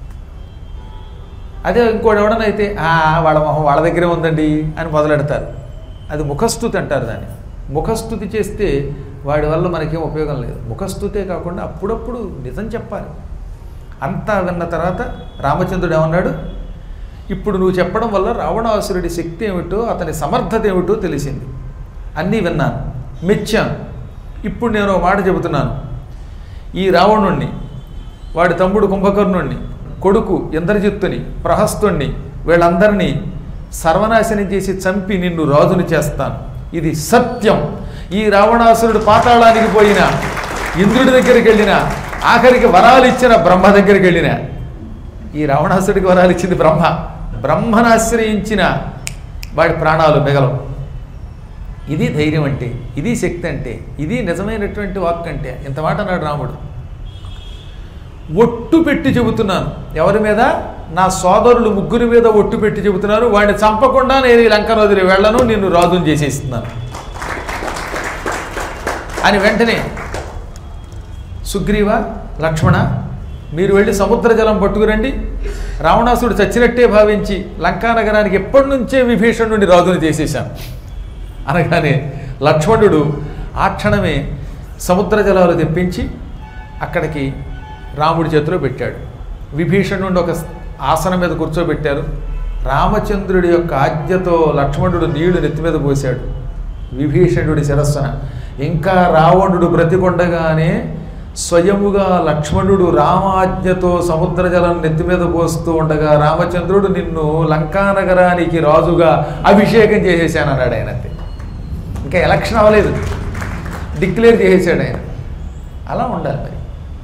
అదే ఇంకోటి ఎవడనైతే వాళ్ళ మొహం వాళ్ళ దగ్గరే ఉందండి అని మొదలెడతారు. అది ముఖస్థుతి అంటారు దాన్ని. ముఖస్థుతి చేస్తే వాడి వల్ల మనకేం ఉపయోగం లేదు. ముఖస్థుతే కాకుండా అప్పుడప్పుడు నిజం చెప్పాలి. అంతా విన్న తర్వాత రామచంద్రుడు ఏమన్నాడు, ఇప్పుడు నువ్వు చెప్పడం వల్ల రావణాసురుడి శక్తి ఏమిటో, అతని సమర్థత ఏమిటో తెలిసింది. అన్నీ విన్నాను, మెచ్చాను. ఇప్పుడు నేను మాట చెబుతున్నాను. ఈ రావణుణ్ణి, వాడి తమ్ముడు కుంభకర్ణుణ్ణి, కొడుకు ఇంద్రజిత్తుని, ప్రహస్తుణ్ణి, వీళ్ళందరినీ సర్వనాశనం చేసి చంపి నిన్ను రాజుని చేస్తాను. ఇది సత్యం. ఈ రావణాసురుడు పాతాళానికి పోయినా, ఇంద్రుడి దగ్గరికి వెళ్ళినా, ఆఖరికి వరాలు ఇచ్చిన బ్రహ్మ దగ్గరికి వెళ్ళినా, ఈ రావణాసుడికి వరాలు ఇచ్చింది బ్రహ్మ, బ్రహ్మను ఆశ్రయించిన వాడి ప్రాణాలు మిగలవు. ఇది ధైర్యం అంటే, ఇది శక్తి అంటే, ఇది నిజమైనటువంటి వాక్ అంటే. ఇంత మాట అన్నాడు రాముడు. ఒట్టు పెట్టి చెబుతున్నాను. ఎవరి మీద? నా సోదరులు ముగ్గురి మీద ఒట్టు పెట్టి చెబుతున్నారు. వాడిని చంపకుండా నేను ఈ లంకను వదిలి వెళ్ళను, నిన్ను రాజుని చేసేస్తున్నాను అని వెంటనే సుగ్రీవ, లక్ష్మణ, మీరు వెళ్ళి సముద్ర జలం పట్టుకురండి. రావణాసుడు చచ్చినట్టే భావించి లంకా నగరానికి ఎప్పటి నుంచే విభీషణుడిని రాజుని చేసేశాను అనగానే లక్ష్మణుడు ఆ క్షణమే సముద్ర జలాలు తెప్పించి అక్కడికి రాముడి చేతిలో పెట్టాడు. విభీషణుడిని ఒక ఆసనం మీద కూర్చోబెట్టారు. రామచంద్రుడి యొక్క ఆజ్ఞతో లక్ష్మణుడు నీళ్లు నెత్తి మీద పోశాడు విభీషణుడి శిరస్సున. ఇంకా రావణుడు బ్రతికొండగానే స్వయముగా లక్ష్మణుడు రామాజ్ఞతో సముద్ర జలం నెత్తి మీద పోస్తూ ఉండగా రామచంద్రుడు నిన్ను లంకానగరానికి రాజుగా అభిషేకం చేసేసానన్నాడు ఆయన. అంతే, ఇంకా ఎలక్షన్ అవ్వలేదు, డిక్లేర్ చేసేసాడు ఆయన. అలా ఉండాలి మరి.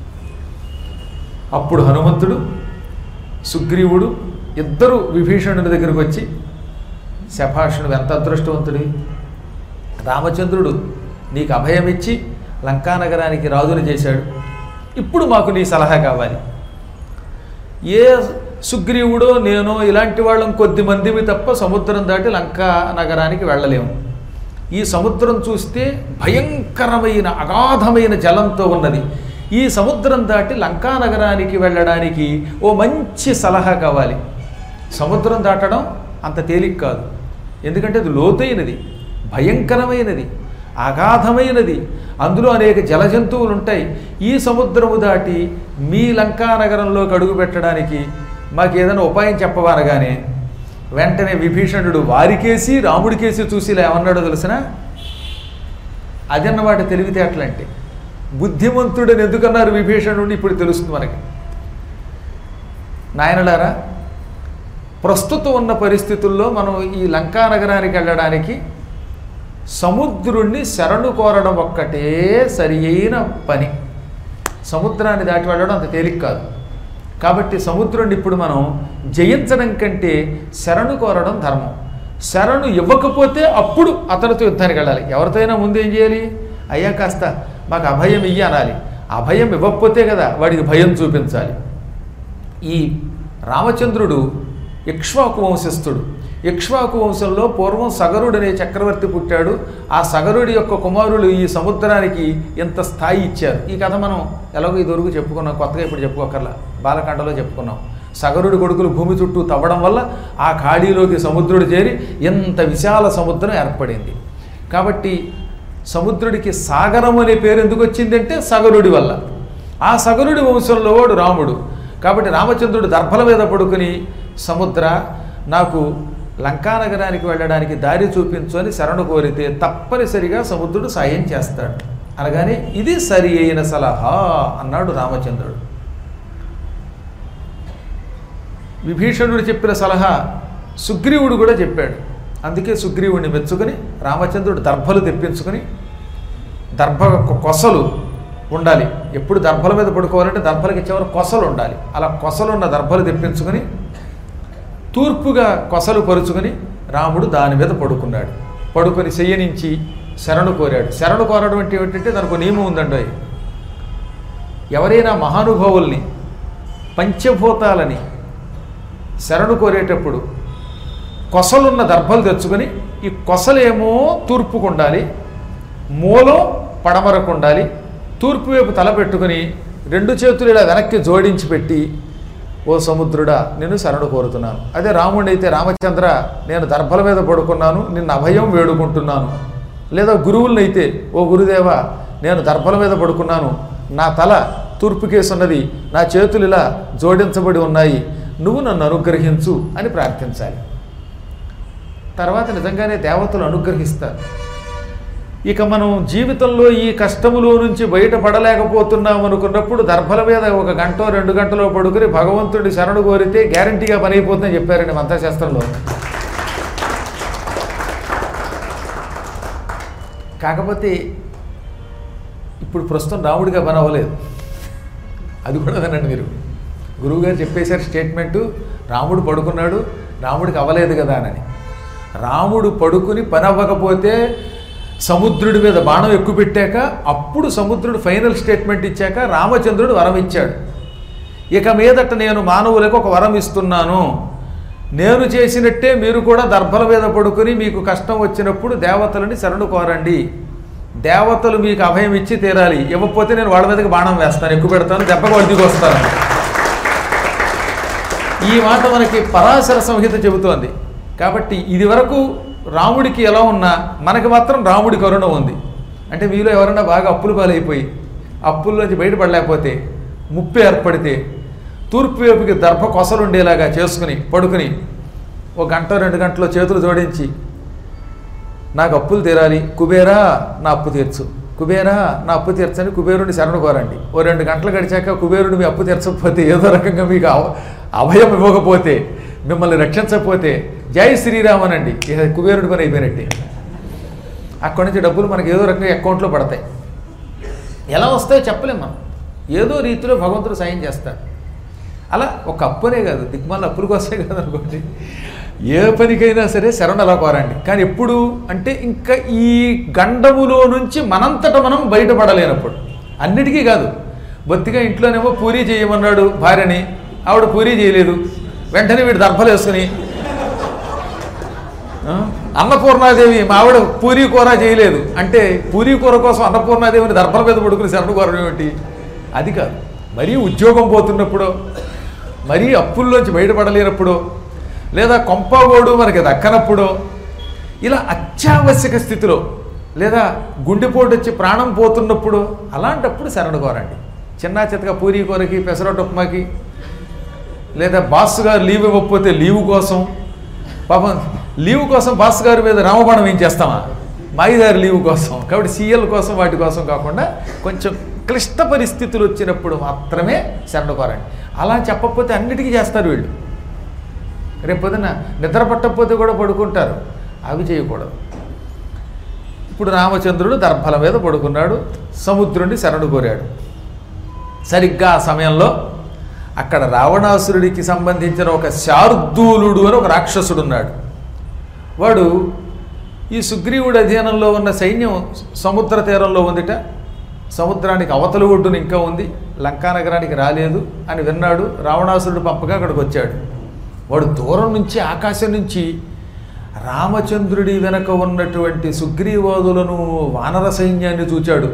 అప్పుడు హనుమంతుడు, సుగ్రీవుడు ఇద్దరు విభీషణుడి దగ్గరికి వచ్చి, శభాషుడు ఎంత అదృష్టవంతుడి, రామచంద్రుడు నీకు అభయమిచ్చి లంకానగరానికి రాజుని చేశాడు. ఇప్పుడు మాకు నీ సలహా కావాలి. ఏ సుగ్రీవుడో నేనో ఇలాంటి వాళ్ళం కొద్ది మందివి తప్ప సముద్రం దాటి లంకా నగరానికి వెళ్ళలేము. ఈ సముద్రం చూస్తే భయంకరమైన అగాధమైన జలంతో ఉన్నది. ఈ సముద్రం దాటి లంకా నగరానికి వెళ్ళడానికి ఓ మంచి సలహా కావాలి. సముద్రం దాటడం అంత తేలిక కాదు, ఎందుకంటే అది లోతైనది, భయంకరమైనది, అగాధమైనది, అందులో అనేక జలజంతువులు ఉంటాయి. ఈ సముద్రము దాటి మీ లంకా నగరంలోకి అడుగు పెట్టడానికి మాకేదైనా ఉపాయం చెప్పవారగానే వెంటనే విభీషణుడు వారికేసి రాముడికేసి చూసి ఇలా ఏమన్నాడో తెలిసిన, అదన్నమాట తెలివితేటలంటే. బుద్ధిమంతుడని ఎందుకన్నారు విభీషణుడిని ఇప్పుడు తెలుస్తుంది మనకి. నాయనలారా, ప్రస్తుతం ఉన్న పరిస్థితుల్లో మనం ఈ లంకా నగరానికి వెళ్ళడానికి సముద్రుణ్ణి శరణు కోరడం ఒక్కటే సరి అయిన పని. సముద్రాన్ని దాటి వెళ్ళడం అంత తేలిక కాదు. కాబట్టి సముద్రుణ్ణి ఇప్పుడు మనం జయించడం కంటే శరణు కోరడం ధర్మం. శరణు ఇవ్వకపోతే అప్పుడు అతనితో యుద్ధానికి వెళ్ళాలి. ఎవరితో అయినా ముందు ఏం చేయాలి? అయ్యా కాస్త మాకు అభయం ఇయ్యి అనాలి. అభయం ఇవ్వకపోతే కదా వాడికి భయం చూపించాలి. ఈ రామచంద్రుడు ఇక్ష్వాకు వంశస్థుడు. ఇక్ష్వాకు వంశంలో పూర్వం సగరుడు అనే చక్రవర్తి పుట్టాడు. ఆ సగరుడి యొక్క కుమారులు ఈ సముద్రానికి ఎంత స్థాయి ఇచ్చారు. ఈ కథ మనం ఎలాగో ఇదివరకు చెప్పుకున్నాం, కొత్తగా ఇప్పుడు చెప్పుకోకర్లా, బాలకాండలో చెప్పుకున్నాం. సగరుడి కొడుకులు భూమి చుట్టూ తవ్వడం వల్ల ఆ ఖాళీలోకి సముద్రుడు చేరి ఎంత విశాల సముద్రం ఏర్పడింది. కాబట్టి సముద్రుడికి సాగరం అనే పేరు ఎందుకు వచ్చిందంటే సగరుడి వల్ల. ఆ సగరుడి వంశంలో వాడు రాముడు. కాబట్టి రామచంద్రుడు దర్భల మీద పడుకుని, సముద్ర నాకు లంకానగరానికి వెళ్ళడానికి దారి చూపించు అని శరణు కోరితే తప్పనిసరిగా సముద్రుడు సాయం చేస్తాడు అనగానే ఇది సరి అయిన సలహా అన్నాడు రామచంద్రుడు. విభీషణుడు చెప్పిన సలహా సుగ్రీవుడు కూడా చెప్పాడు. అందుకే సుగ్రీవుడిని మెచ్చుకొని రామచంద్రుడు దర్భలు తెప్పించుకొని, దర్భ కొసలు ఉండాలి, ఎప్పుడు దర్భల మీద పడుకోవాలంటే దర్భలకి ఇచ్చేవారు కొసలు ఉండాలి. అలా కొసలున్న దర్భలు తెప్పించుకొని తూర్పుగా కొసలు పరుచుకొని రాముడు దాని మీద పడుకున్నాడు. పడుకొని శయ్యనించి శరణు కోరాడు. శరణు కోరడం అంటే ఏమిటంటే దానికి ఒక నియమం ఉందండి. ఎవరైనా మహానుభావుల్ని, పంచభూతాలని శరణు కోరేటప్పుడు కొసలున్న దర్భలు తెచ్చుకొని, ఈ కొసలేమో తూర్పుకు ఉండాలి, మూలం పడమరకు ఉండాలి. తూర్పు వైపు తల పెట్టుకుని రెండు చేతులు ఇలా వెనక్కి జోడించి పెట్టి, ఓ సముద్రుడా నేను శరణు కోరుతున్నాను. అదే రాముడి అయితే, రామచంద్ర నేను దర్భల మీద పడుకున్నాను, నిన్ను అభయం వేడుకుంటున్నాను. లేదా గురువులనైతే, ఓ గురుదేవ నేను దర్భల మీద పడుకున్నాను, నా తల తూర్పుకేసున్నది, నా చేతులు ఇలా జోడించబడి ఉన్నాయి, నువ్వు నన్ను అనుగ్రహించు అని ప్రార్థించాలి. తర్వాత నిజంగానే దేవతలు అనుగ్రహిస్తారు. ఇక మనం జీవితంలో ఈ కష్టములో నుంచి బయటపడలేకపోతున్నాం అనుకున్నప్పుడు దర్భల మీద ఒక గంట 2 గంటలో పడుకుని భగవంతుడి శరణు కోరితే గ్యారంటీగా పని అయిపోతుందని చెప్పారండి మంత్రశాస్త్రంలో. కాకపోతే ఇప్పుడు ప్రస్తుతం రాముడిగా పని అవ్వలేదు. అది కూడా వినండి మీరు. గురువుగారు చెప్పేశారు స్టేట్మెంటు, రాముడు పడుకున్నాడు, రాముడికి అవ్వలేదు కదా అని. రాముడు పడుకుని పని అవ్వకపోతే సముద్రుడి మీద బాణం ఎక్కువ పెట్టాక అప్పుడు సముద్రుడు ఫైనల్ స్టేట్మెంట్ ఇచ్చాక రామచంద్రుడు వరం ఇచ్చాడు. ఇక మీదట నేను మానవులకు ఒక వరం ఇస్తున్నాను, నేను చేసినట్టే మీరు కూడా దర్భల మీద పడుకుని మీకు కష్టం వచ్చినప్పుడు దేవతలని శరణు కోరండి, దేవతలు మీకు అభయం ఇచ్చి తీరాలి, ఇవ్వకపోతే నేను వాళ్ళ మీదకి బాణం వేస్తాను, ఎక్కువ పెడతాను, దెబ్బకు వడ్డీకి వస్తాను. ఈ మాట మనకి పరాశర సంహిత చెబుతోంది. కాబట్టి ఇది వరకు రాముడికి ఎలా ఉన్నా మనకి మాత్రం రాముడి కరుణ ఉంది. అంటే మీలో ఎవరైనా బాగా అప్పులు పాలైపోయి అప్పుల్లోంచి బయటపడలేకపోతే, ముప్పు ఏర్పడితే తూర్పు వైపుకి దర్భ కొసలు ఉండేలాగా చేసుకుని పడుకుని 1 గంట 2 గంటలో చేతులు జోడించి నాకు అప్పులు తీరాలి కుబేరా నా అప్పు తీర్చు, కుబేరా నా అప్పు తీర్చని కుబేరుడిని శరణు కోరండి. 2 గంటలు గడిచాక కుబేరుడు మీ అప్పు తీర్చకపోతే, ఏదో రకంగా మీకు అభయం ఇవ్వకపోతే, మిమ్మల్ని రక్షించకపోతే జై శ్రీరామ్ అనండి, ఇక కుబేరుడి పని అయిపోయినట్టే. అక్కడి నుంచి డబ్బులు మనకి ఏదో రకంగా అకౌంట్లో పడతాయి. ఎలా వస్తాయో చెప్పలేం మనం, ఏదో రీతిలో భగవంతుడు సాయం చేస్తాడు. అలా ఒక అప్పునే కాదు, దిక్మాల అప్పుల కోసమే కాదు అనుకోండి, ఏ పనికైనా సరే శరణు అలా కోరండి. కానీ ఎప్పుడు అంటే ఇంకా ఈ గండములో నుంచి మనంతట మనం బయటపడలేనప్పుడు. అన్నిటికీ కాదు, బొత్తిగా ఇంట్లోనేమో పూరీ చేయమన్నాడు భార్యని, ఆవిడ పూరీ చేయలేదు, వెంటనే వీడు దర్భలు వేసుకుని అన్నపూర్ణాదేవి మా ఆవిడ పూరీ కూర చేయలేదు అంటే పూరీ కూర కోసం అన్నపూర్ణాదేవిని దర్భల మీద పడుకుని శరణు కోరడం ఏమిటి? అది కాదు. మరీ ఉద్యోగం పోతున్నప్పుడు, మరీ అప్పుల్లోంచి బయటపడలేనప్పుడు, లేదా కొంపగోడు మనకి దక్కనప్పుడు, ఇలా అత్యావశ్యక స్థితిలో, లేదా గుండెపోటు వచ్చి ప్రాణం పోతున్నప్పుడు, అలాంటప్పుడు శరణు కోరండి. చిన్న చిత్తగా పూరీ కూరకి, పెసరట్టు ఉప్మాకి, లేదా బాస్ గారు లీవ్ ఇవ్వకపోతే లీవు కోసం, పాపం లీవు కోసం బాస్ గారి మీద రామబాణం ఏం చేస్తామా, మాయిదారి లీవు కోసం. కాబట్టి సీఎల్ కోసం వాటి కోసం కాకుండా కొంచెం క్లిష్ట పరిస్థితులు వచ్చినప్పుడు మాత్రమే శరణు కోరండి. అలా చెప్పకపోతే అన్నిటికీ చేస్తారు వీళ్ళు. రేపు పొద్దున నిద్ర పట్టకపోతే కూడా పడుకుంటారు, అవి చేయకూడదు. ఇప్పుడు రామచంద్రుడు దర్భల మీద పడుకున్నాడు, సముద్రుడిని శరణు కోరాడు. సరిగ్గా ఆ సమయంలో అక్కడ రావణాసురుడికి సంబంధించిన ఒక శార్దూలుడు అని ఒక రాక్షసుడు ఉన్నాడు. వాడు ఈ సుగ్రీవుడి అధీనంలో ఉన్న సైన్యం సముద్ర తీరంలో ఉందిట, సముద్రానికి అవతల ఒడ్డున ఇంకా ఉంది, లంకానగరానికి రాలేదు అని విన్నాడు. రావణాసురుడు పంపగా అక్కడికి వచ్చాడు. వాడు దూరం నుంచి, ఆకాశం నుంచి రామచంద్రుడి వెనక ఉన్నటువంటి సుగ్రీవాదులను, వానర సైన్యాన్ని చూచాడు.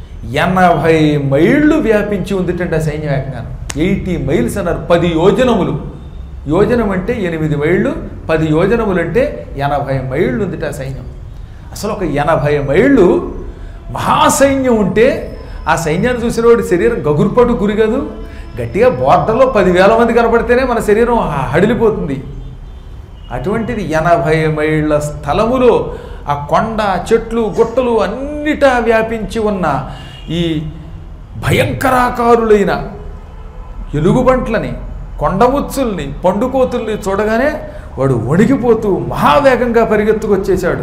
80 మైళ్ళు వ్యాపించి ఉందిటండి ఆ సైన్యం. ఏకంగాను 80 మైల్స్ అన్నారు, 10 యోజనములు. యోజనం అంటే 8 మైళ్ళు, 10 యోజనములు అంటే 80 మైళ్ళు ఉందిట ఆ సైన్యం. అసలు ఒక 80 మైళ్ళు మహాసైన్యం ఉంటే ఆ సైన్యాన్ని చూసిన వాడి శరీరం గగుర్పటు గురిగదు. గట్టిగా బోర్డర్లో 10,000 మంది కనపడితేనే మన శరీరం హడిలిపోతుంది. అటువంటిది 80 మైళ్ళ స్థలములో ఆ కొండ, చెట్లు, గుట్టలు అన్నిటా వ్యాపించి ఉన్న ఈ భయంకరాకారులైన ఎలుగుబంట్లని, కొండముచ్చుల్ని, పండుకోతుల్ని చూడగానే వాడు వణికిపోతూ మహావేగంగా పరిగెత్తుకొచ్చేశాడు.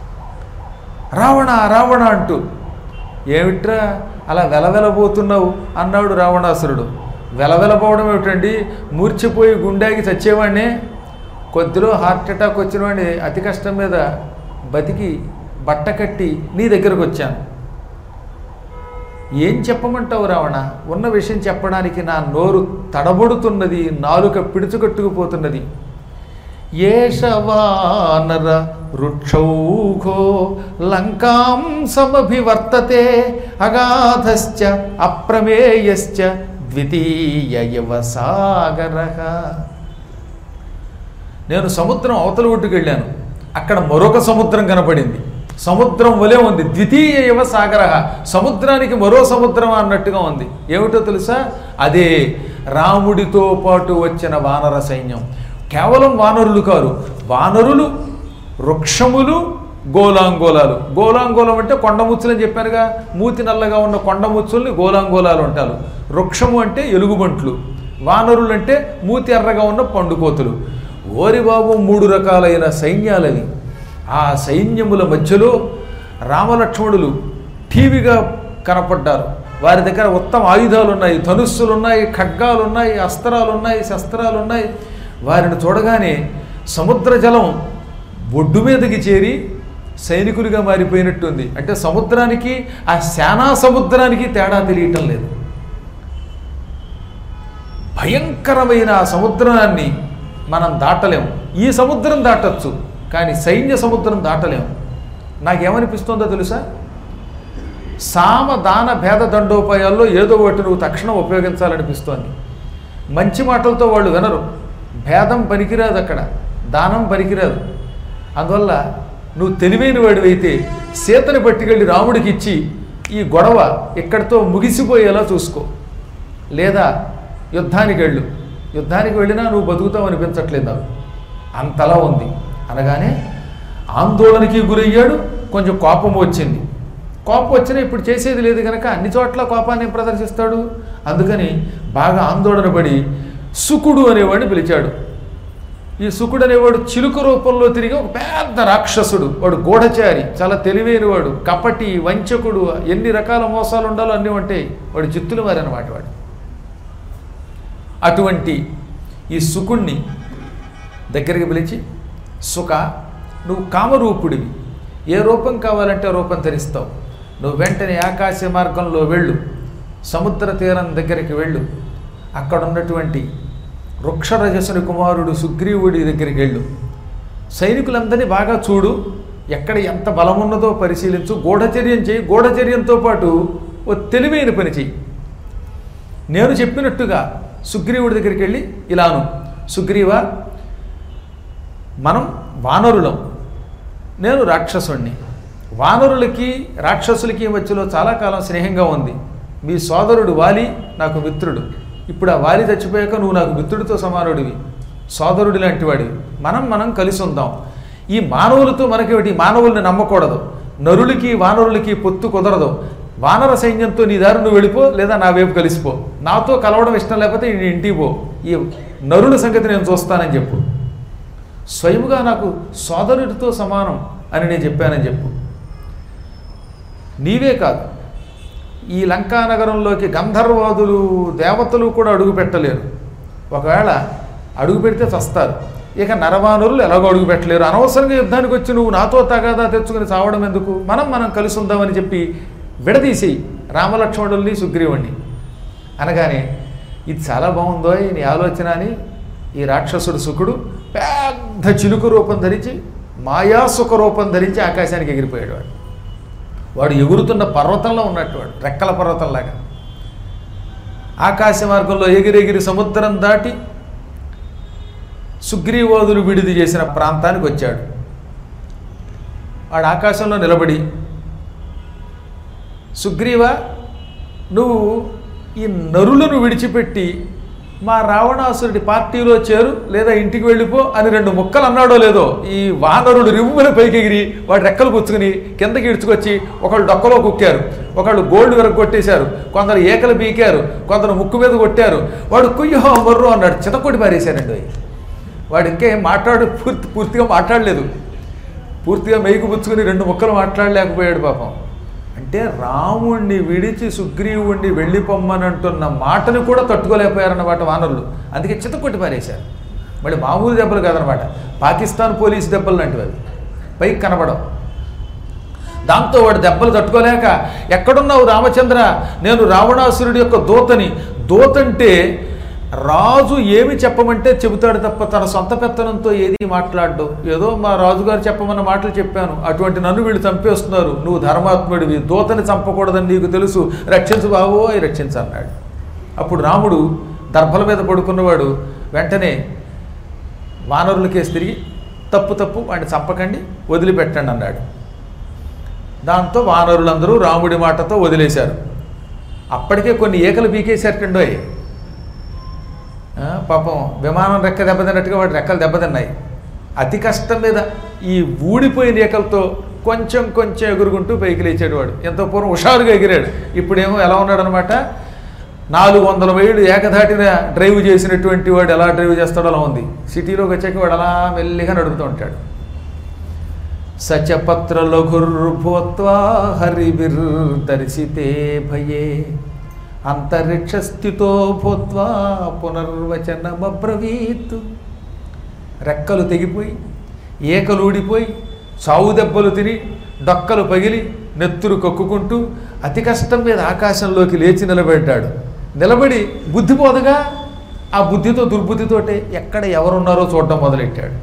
రావణ రావణ అంటూ. ఏమిట్రా అలా వెలవెలబోతున్నావు అన్నాడు రావణాసురుడు. వెలవెలపోవడం ఏమిటండి, మూర్చిపోయి గుండాకి చచ్చేవాడినే. కొద్దిలో హార్ట్ అటాక్ వచ్చిన వాడిని అతి కష్టం మీద బతికి బట్ట కట్టి నీ దగ్గరకు వచ్చాను. ఏం చెప్పమంటావు రావణ? ఉన్న విషయం చెప్పడానికి నా నోరు తడబడుతున్నది, నాలుక పిడుచుకట్టుకుపోతున్నది. ఏషవానర వృక్షౌఘో లంకాం సమభివర్తతే అగాధశ్చ అప్రమేయశ్చ ద్వితీయ ఇవ సాగరః. నేను సముద్రం అవతల ఒడ్డుకు వెళ్ళాను, అక్కడ మరొక సముద్రం కనపడింది. సముద్రం వలె ఉంది. ద్వితీయ ఇవ సాగరః, సముద్రానికి మరో సముద్రం అన్నట్టుగా ఉంది. ఏమిటో తెలుసా? అదే రాముడితో పాటు వచ్చిన వానర సైన్యం. కేవలం వానరులు కారు, వానరులు, వృక్షములు, గోలాంగోలాలు. గోలాంగోలం అంటే కొండముచ్చులు అని చెప్పానుగా, మూతి నల్లగా ఉన్న కొండముచ్చుల్ని గోలాంగోలాలు అంటారు. వృక్షము అంటే ఎలుగుబంట్లు, వానరులు అంటే మూతి ఎర్రగా ఉన్న పండుకోతులు. ఓరి బాబు, 3 రకాలైన సైన్యాలవి. ఆ సైన్యముల మధ్యలో రామలక్ష్మణులు టీవీగా కనపడ్డారు. వారి దగ్గర ఉత్తమ ఆయుధాలు ఉన్నాయి, ధనుస్సులు ఉన్నాయి, ఖడ్గాలు ఉన్నాయి, అస్త్రాలు ఉన్నాయి, శస్త్రాలు ఉన్నాయి. వారిని చూడగానే సముద్ర జలం ఒడ్డు మీదకి చేరి సైనికులుగా మారిపోయినట్టుంది. అంటే సముద్రానికి ఆ శానా సముద్రానికి తేడా తెలియటం లేదు. భయంకరమైన ఆ సముద్రాన్ని మనం దాటలేము. ఈ సముద్రం దాటచ్చు, కానీ సైన్య సముద్రం దాటలేము. నాకేమనిపిస్తుందో తెలుసా? సామ దాన భేద దండోపాయాల్లో ఏదో ఒకటి నువ్వు తక్షణం ఉపయోగించాలనిపిస్తోంది. మంచి మాటలతో వాళ్ళు వినరు. భేదం పనికిరాదు, అక్కడ దానం పనికిరాదు. అందువల్ల నువ్వు తెలివైన వాడివైతే సీతని పట్టుకెళ్ళి రాముడికి ఇచ్చి ఈ గొడవ ఇక్కడితో ముగిసిపోయేలా చూసుకో. లేదా యుద్ధానికి వెళ్ళు. యుద్ధానికి వెళ్ళినా నువ్వు బతుకుతావు అనిపించట్లేదు నాకు, అంతలా ఉంది అనగానే ఆందోళనకి గురయ్యాడు. కొంచెం కోపం వచ్చింది. కోపం వచ్చినా ఇప్పుడు చేసేది లేదు కనుక అన్ని చోట్ల కోపాన్ని ప్రదర్శిస్తాడు. అందుకని బాగా ఆందోళన పడి శుకుడు అనేవాడిని పిలిచాడు. ఈ శుకుడు అనేవాడు చిలుక రూపంలో తిరిగి ఒక పెద్ద రాక్షసుడు. వాడు గూఢచారి, చాలా తెలివైనవాడు, కపటి, వంచకుడు, ఎన్ని రకాల మోసాలు ఉండాలో అన్నీ ఉంటాయి. వాడు చిత్తులు మారి అన్నమాట వాడు. అటువంటి ఈ శుకుణ్ణి దగ్గరికి పిలిచి, సుఖ, నువ్వు కామరూపుడివి, ఏ రూపం కావాలంటే ఆ రూపం ధరిస్తావు. నువ్వు వెంటనే ఆకాశ మార్గంలో వెళ్ళు, సముద్ర తీరం దగ్గరికి వెళ్ళు, అక్కడ ఉన్నటువంటి వృక్షరజసుని కుమారుడు సుగ్రీవుడి దగ్గరికి వెళ్ళు, సైనికులందరినీ బాగా చూడు, ఎక్కడ ఎంత బలం ఉన్నదో పరిశీలించు, గూఢచర్యం చేయి, గూఢచర్యంతో పాటు ఓ తెలివైన పని చెయ్యి. నేను చెప్పినట్టుగా సుగ్రీవుడి దగ్గరికి వెళ్ళి ఇలాను, సుగ్రీవ, మనం వానరులం, నేను రాక్షసుణ్ణి. వానరులకి రాక్షసులకి మధ్యలో చాలా కాలం స్నేహంగా ఉంది. మీ సోదరుడు వాలి నాకు మిత్రుడు. ఇప్పుడు ఆ వాలి చచ్చిపోయాక నువ్వు నాకు మిత్రుడితో సమానుడివి, సోదరుడి లాంటి వాడివి. మనం కలిసి ఉందాం. ఈ మానవులతో మనకేమిటి, మానవుల్ని నమ్మకూడదు. నరులకి వానరులకి పొత్తు కుదరదు. వానర సైన్యంతో నీ దారి నువ్వు వెళ్ళిపో, లేదా నా వైపు కలిసిపో. నాతో కలవడం ఇష్టం లేకపోతే నీ ఇంటికి పో. ఈ నరుల సంగతి నేను చూస్తానని చెప్పు. స్వయముగా నాకు సోదరుడితో సమానం అని నేను చెప్పానని చెప్పు. నీవే కాదు, ఈ లంకా నగరంలోకి గంధర్వాదులు, దేవతలు కూడా అడుగు పెట్టలేరు. ఒకవేళ అడుగు పెడితే చస్తారు. ఇక నరవానురులు ఎలాగో అడుగు పెట్టలేరు. అనవసరంగా యుద్ధానికి వచ్చి నువ్వు నాతో తగాదా తెచ్చుకుని చావడం ఎందుకు, మనం కలిసి ఉందామని చెప్పి విడదీసేయి రామలక్ష్మణుల్ని, సుగ్రీవుణ్ణి అనగానే, ఇది చాలా బాగుందో నీ ఆలోచన అని ఈ రాక్షసుడు శుకుడు పెద్ద చిలుక రూపం ధరించి, మాయాసుఖ రూపం ధరించి ఆకాశానికి ఎగిరిపోయాడు. వాడు ఎగురుతున్న పర్వతంలో ఉన్నట్టు, వాడు రెక్కల పర్వతంలాగా ఆకాశ మార్గంలో ఎగిరెగిరి సముద్రం దాటి సుగ్రీవాదులు విడిది చేసిన ప్రాంతానికి వచ్చాడు. వాడు ఆకాశంలో నిలబడి, సుగ్రీవ, నువ్వు ఈ నరులను విడిచిపెట్టి మా రావణాసురుడి పార్టీలో చేరు, లేదా ఇంటికి వెళ్ళిపో అని 2 ముక్కలు అన్నాడో లేదో, ఈ వానరుడు రివ్వుల పైకి ఎగిరి వాడి రెక్కలు పుచ్చుకుని కిందకి ఇడ్చుకొచ్చి ఒకళ్ళు డొక్కలో కుక్కారు, ఒకళ్ళు గోల్డ్ వెనక కొట్టేశారు, కొందరు ఏకలు బీకారు, కొందరు ముక్కు మీద కొట్టారు. వాడు కుయ్యో మర్రో అన్నాడు, చితకొట్టి పారేశారండి. వాడు ఇంకేం పూర్తిగా మాట్లాడలేదు. పూర్తిగా మెయ్యికి పుచ్చుకుని 2 ముక్కలు మాట్లాడలేకపోయాడు పాపం. అంటే రాముణ్ణి విడిచి సుగ్రీవుణ్ణి వెళ్ళిపోమ్మనంటున్న మాటను కూడా తట్టుకోలేకపోయారన్నమాట వానరులు. అందుకే చితకొట్టి పారేశారు. మళ్ళీ మామూలు దెబ్బలు కాదనమాట, పాకిస్తాన్ పోలీసు దెబ్బలు లాంటివి అవి, పైకి కనబడం. దాంతో వాడు దెబ్బలు తట్టుకోలేక, ఎక్కడున్నావు రామచంద్ర, నేను రావణాసురుడి యొక్క దూతని. దూతంటే రాజు ఏమి చెప్పమంటే చెబుతాడు తప్ప తన సొంత పెత్తనంతో ఏది మాట్లాడడం. ఏదో మా రాజుగారు చెప్పమన్న మాటలు చెప్పాను, అటువంటి నన్ను వీళ్ళు చంపేస్తున్నారు, నువ్వు ధర్మాత్ముడివి, దూతని చంపకూడదని నీకు తెలుసు, రక్షించు బావో అని రక్షించన్నాడు. అప్పుడు రాముడు దర్భల మీద పడుకున్నవాడు వెంటనే వానరులకేసి తిరిగి, తప్పు వాడిని చంపకండి, వదిలిపెట్టండి అన్నాడు. దాంతో వానరులందరూ రాముడి మాటతో వదిలేశారు. అప్పటికే కొన్ని ఏకలు పీకేశారటండోయ్. పాపం విమానం రెక్క దెబ్బతిన్నట్టుగా వాడి రెక్కలు దెబ్బతిన్నాయి. అతి కష్టం మీద ఈ ఊడిపోయిన ఏకలతో కొంచెం ఎగురుకుంటూ పైకి లేచాడు వాడు. ఎంతో పూర్వం హుషారుగా ఎగిరాడు, ఇప్పుడేమో ఎలా ఉన్నాడు అనమాట, 400 మైళ్ళు ఏకధాటిన డ్రైవ్ చేసినటువంటి వాడు ఎలా డ్రైవ్ చేస్తాడో అలా ఉంది. సిటీలోకి వచ్చాక వాడు అలా మెల్లిగా నడుపుతూ ఉంటాడు. సచపత్రలఘుర్భూత్వా హరిభిర్దర్శితే భయే అంతరిక్షస్థితో భూత్వా పునర్వచనమబ్రవీత్. రెక్కలు తెగిపోయి ఏకలూడిపోయి చావు దెబ్బలు తిని డొక్కలు పగిలి నెత్తురు కక్కుకుంటూ అతి కష్టం మీద ఆకాశంలోకి లేచి నిలబడ్డాడు. నిలబడి బుద్ధి పోదుగా ఆ బుద్ధితో దుర్బుద్ధితోటే ఎక్కడ ఎవరున్నారో చూడడం మొదలెట్టాడు.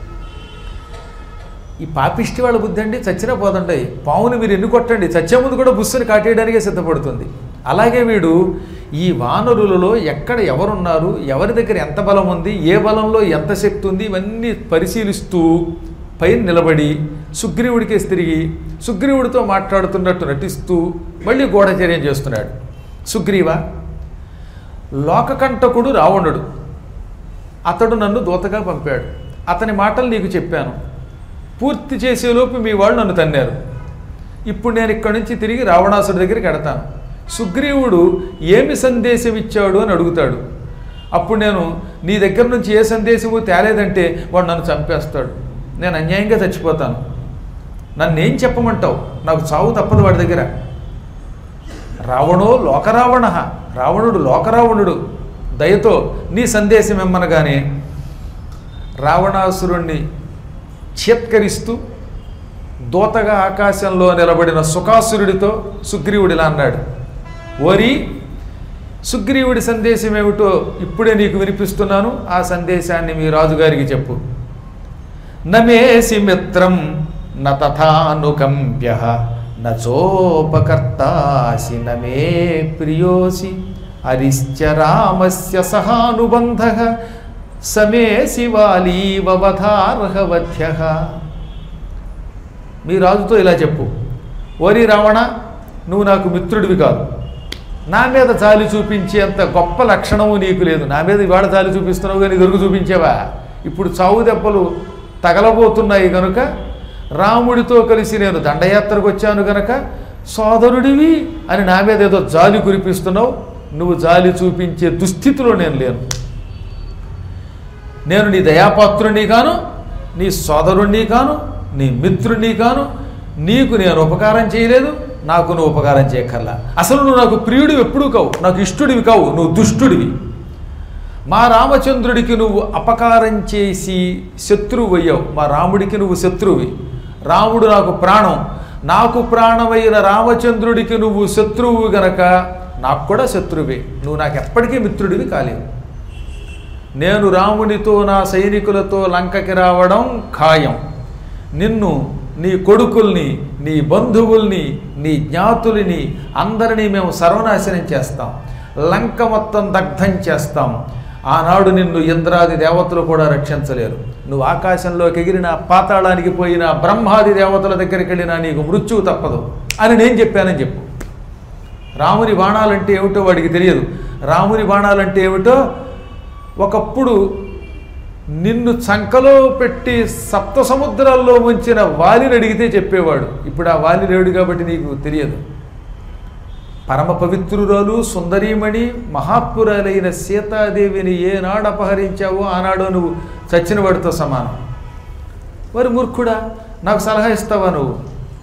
ఈ పాపిష్టి వాళ్ళ బుద్ధి అండి చచ్చినా పోదండి. పావుని మీరు ఎన్ని కొట్టండి చచ్చే ముందు కూడా బుస్సుని కాటేయడానికే సిద్ధపడుతుంది. అలాగే వీడు ఈ వానరులలో ఎక్కడ ఎవరున్నారు, ఎవరి దగ్గర ఎంత బలం ఉంది, ఏ బలంలో ఎంత శక్తి ఉంది, ఇవన్నీ పరిశీలిస్తూ పైన నిలబడి సుగ్రీవుడికేసి తిరిగి సుగ్రీవుడితో మాట్లాడుతున్నట్టు నటిస్తూ మళ్ళీ గూఢచర్యం చేస్తున్నాడు. సుగ్రీవ, లోకకంటకుడు రావణుడు, అతడు నన్ను దూతగా పంపాడు. అతని మాటలు నీకు చెప్పాను. పూర్తి చేసేలోపు మీ వాళ్ళు నన్ను తన్నారు. ఇప్పుడు నేను ఇక్కడి నుంచి తిరిగి రావణాసుడి దగ్గరికి వెడతాను. సుగ్రీవుడు ఏమి సందేశం ఇచ్చాడు అని అడుగుతాడు. అప్పుడు నేను నీ దగ్గర నుంచి ఏ సందేశము తేలేదంటే వాడు నన్ను చంపేస్తాడు, నేను అన్యాయంగా చచ్చిపోతాను. నన్నేం చెప్పమంటావు? నాకు చావు తప్పదు వాడి దగ్గర. రావణో లోకరావణ, రావణుడు లోకరావణుడు. దయతో నీ సందేశం ఇమ్మనగానే రావణాసురుణ్ణి చేత్కరిస్తూ దూతగా ఆకాశంలో నిలబడిన సుఖాసురుడితో సుగ్రీవుడిలా అన్నాడు. ఓరి, సుగ్రీవుడి సందేశం ఏమిటో ఇప్పుడే నీకు వినిపిస్తున్నాను. ఆ సందేశాన్ని మీ రాజుగారికి చెప్పు. నమేసి మిత్రం న తథానుకంప్య నచోపకర్తాసి నమే ప్రియోసి అరిశ్చ రామస్య సహానుబంధ సమేసి వాలీవధార్హవధ్య. మీ రాజుతో ఇలా చెప్పు, ఓరి రావణ, నువ్వు నాకు మిత్రుడివి కాదు. నా మీద జాలి చూపించేంత గొప్ప లక్షణము నీకు లేదు. నా మీద ఇవాళ జాలి చూపిస్తున్నావు కానీ దొరుకు చూపించేవా? ఇప్పుడు చావు దెబ్బలు తగలబోతున్నాయి కనుక రాముడితో కలిసి నేను దండయాత్రకు వచ్చాను కనుక సోదరుడివి అని నా మీద ఏదో జాలి కురిపిస్తున్నావు. నువ్వు జాలి చూపించే దుస్థితిలో నేను లేను. నేను నీ దయాపాత్రుణ్ణి కాను, నీ సోదరుణ్ణి కాను, నీ మిత్రుణ్ణి కాను. నీకు నేను ఉపకారం చేయలేదు, నాకు నువ్వు ఉపకారం చేయక్కర్లా. అసలు నువ్వు నాకు ప్రియుడివి ఎప్పుడూ కావు, నాకు ఇష్టుడివి కావు, నువ్వు దుష్టుడివి. మా రామచంద్రుడికి నువ్వు అపకారం చేసి శత్రువు అయ్యావు. మా రాముడికి నువ్వు శత్రువి. రాముడు నాకు ప్రాణం. నాకు ప్రాణమైన రామచంద్రుడికి నువ్వు శత్రువు గనక నాకు కూడా శత్రువే. నువ్వు నాకు ఎప్పటికీ మిత్రుడివి కాలేవు. నేను రామునితో నా సైనికులతో లంకకి రావడం ఖాయం. నిన్ను, నీ కొడుకుల్ని, నీ బంధువుల్ని, నీ జ్ఞాతుల్ని అందరినీ మేము సర్వనాశనం చేస్తాం. లంక మొత్తం దగ్ధం చేస్తాం. ఆనాడు నిన్ను ఇంద్రాది దేవతలు కూడా రక్షించలేరు. నువ్వు ఆకాశంలోకి ఎగిరినా, పాతాళానికి పోయినా, బ్రహ్మాది దేవతల దగ్గరికి వెళ్ళినా నీకు మృత్యువు తప్పదు అని నేను చెప్పానని చెప్పు. రాముని బాణాలంటే ఏమిటో వాడికి తెలియదు. రాముని బాణాలంటే ఏమిటో ఒకప్పుడు నిన్ను చంకలో పెట్టి సప్త సముద్రాల్లో ముంచిన వాలిని అడిగితే చెప్పేవాడు. ఇప్పుడు ఆ వాలి లేడు కాబట్టి నీకు తెలియదు. పరమ పవిత్రురాలు, సుందరీమణి, మహాత్మురాలైన సీతాదేవిని ఏనాడు అపహరించావో ఆనాడో నువ్వు చచ్చిన వాడితో సమానం. మరి మూర్ఖుడా, నాకు సలహా ఇస్తావా? నువ్వు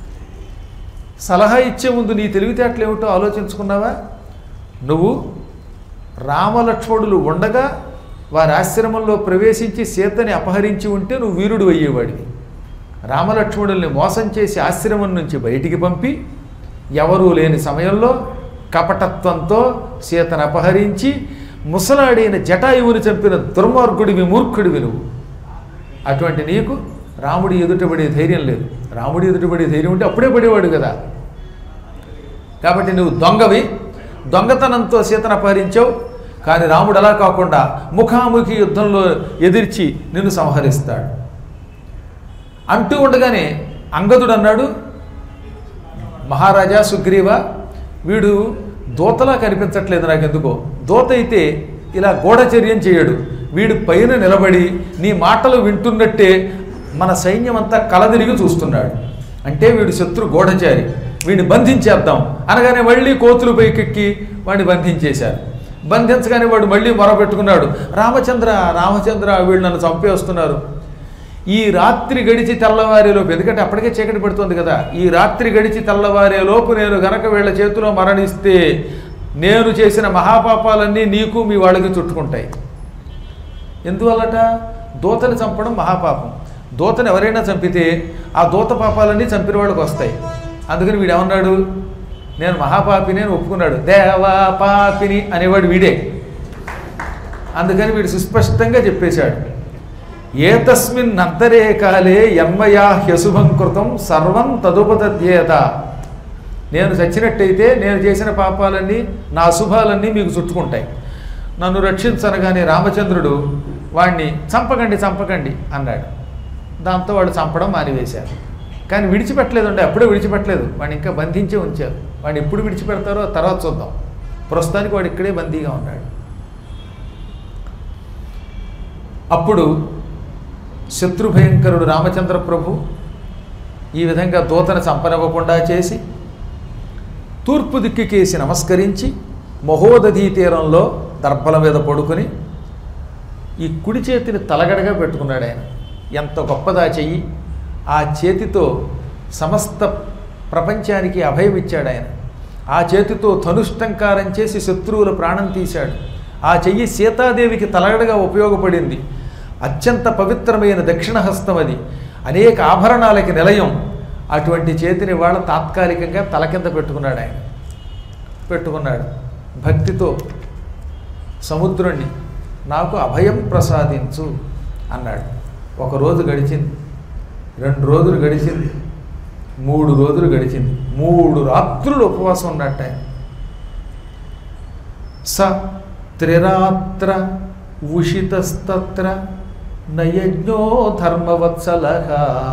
సలహా ఇచ్చే ముందు నీ తెలివితేటలు ఏమిటో ఆలోచించుకున్నావా? నువ్వు రామలక్ష్మణులు ఉండగా వారి ఆశ్రమంలో ప్రవేశించి సీతని అపహరించి ఉంటే నువ్వు వీరుడు అయ్యేవాడివి. రామలక్ష్మణుల్ని మోసం చేసి ఆశ్రమం నుంచి బయటికి పంపి ఎవరూ లేని సమయంలో కపటత్వంతో సీతను అపహరించి ముసలాడైన జటాయువుని చంపిన దుర్మార్గుడివి, మూర్ఖుడివి నువ్వు. అటువంటి నీకు రాముడి ఎదుటపడే ధైర్యం లేదు. రాముడి ఎదుటపడే ధైర్యం ఉంటే అప్పుడే పడేవాడు కదా. కాబట్టి నువ్వు దొంగవి, దొంగతనంతో సీతను అపహరించావు. కానీ రాముడు అలా కాకుండా ముఖాముఖి యుద్ధంలో ఎదిర్చి నిన్ను సంహరిస్తాడు అంటూ ఉండగానే అంగదుడు అన్నాడు, మహారాజా సుగ్రీవ, వీడు దూతలా కనిపించట్లేదు నాకెందుకో. దూత అయితే ఇలా గూఢచర్యం చేయడు. వీడు పైన నిలబడి నీ మాటలు వింటున్నట్టే మన సైన్యం అంతా కలదిరిగి చూస్తున్నాడు. అంటే వీడు శత్రు గూఢచారి, వీడిని బంధించేద్దాం అనగానే మళ్ళీ కోతులు పైకెక్కి వాడిని బంధించేశారు. బంధించగానే వాడు మళ్ళీ మొరపెట్టుకున్నాడు, రామచంద్ర రామచంద్ర, వీళ్ళు నన్ను చంపేస్తున్నారు. ఈ రాత్రి గడిచి తెల్లవారేలోపు, ఎందుకంటే అప్పటికే చీకటి పడుతుంది కదా, ఈ రాత్రి గడిచి తెల్లవారేలోపు నేను గనక వీళ్ళ చేతిలో మరణిస్తే నేను చేసిన మహాపాపాలన్నీ నీకు మీ వాళ్ళకి చుట్టుకుంటాయి. ఎందువల్లట? దూతని చంపడం మహాపాపం. దూతను ఎవరైనా చంపితే ఆ దూత పాపాలన్నీ చంపిన వాళ్ళకి వస్తాయి. అందుకని వీడు ఏమన్నాడు? నేను మహాపాపిని అని ఒప్పుకున్నాడు. దేవా పాపిని అనేవాడు వీడే. అందుకని వీడు సుస్పష్టంగా చెప్పేశాడు, ఏతస్మిన్ అంతరే కాలే యన్మయా హ్యశుభం కృతం సర్వం తదుపతధ్యేత. నేను చచ్చినట్టయితే నేను చేసిన పాపాలన్నీ, నా అశుభాలన్నీ మీకు చుట్టుకుంటాయి. నన్ను రక్షించనగానే రామచంద్రుడు వాణ్ణి చంపకండి చంపకండి అన్నాడు. దాంతో వాడు చంపడం మానివేశారు. కానీ విడిచిపెట్టలేదండి, అప్పుడే విడిచిపెట్టలేదు. వాడిని ఇంకా బంధించే ఉంచారు. వాడిని ఎప్పుడు విడిచిపెడతారో తర్వాత చూద్దాం. ప్రస్తుతానికి వాడు ఇక్కడే బందీగా ఉన్నాడు. అప్పుడు శత్రుభయంకరుడు రామచంద్ర ప్రభు ఈ విధంగా దూతను చంపనివ్వకుండా చేసి తూర్పు దిక్కుకేసి నమస్కరించి మహోదధీ తీరంలో దర్భల మీద పడుకొని ఈ కుడి చేతిని తలగడగా పెట్టుకున్నాడు. ఆయన ఎంత గొప్పదా చెయ్యి! ఆ చేతితో సమస్త ప్రపంచానికి అభయం ఇచ్చాడు ఆయన. ఆ చేతితో ధనుష్టంకారం చేసి శత్రువుల ప్రాణం తీశాడు. ఆ చెయ్యి సీతాదేవికి తలగడగా ఉపయోగపడింది. అత్యంత పవిత్రమైన దక్షిణహస్తం అది, అనేక ఆభరణాలకి నిలయం. అటువంటి చేతిని వాళ్ళ తాత్కాలికంగా తల కింద పెట్టుకున్నాడు. ఆయన పెట్టుకున్నాడు భక్తితో, సముద్రుణ్ణి నాకు అభయం ప్రసాదించు అన్నాడు. ఒక రోజు గడిచింది, 2 రోజులు గడిచింది, 3 రోజులు గడిచింది, 3 రాత్రులు ఉపవాసం ఉన్నట్టు ఆయన. స త్రిరాత్ర ఉషితస్తత్ర నయజ్ఞో ధర్మవత్సలః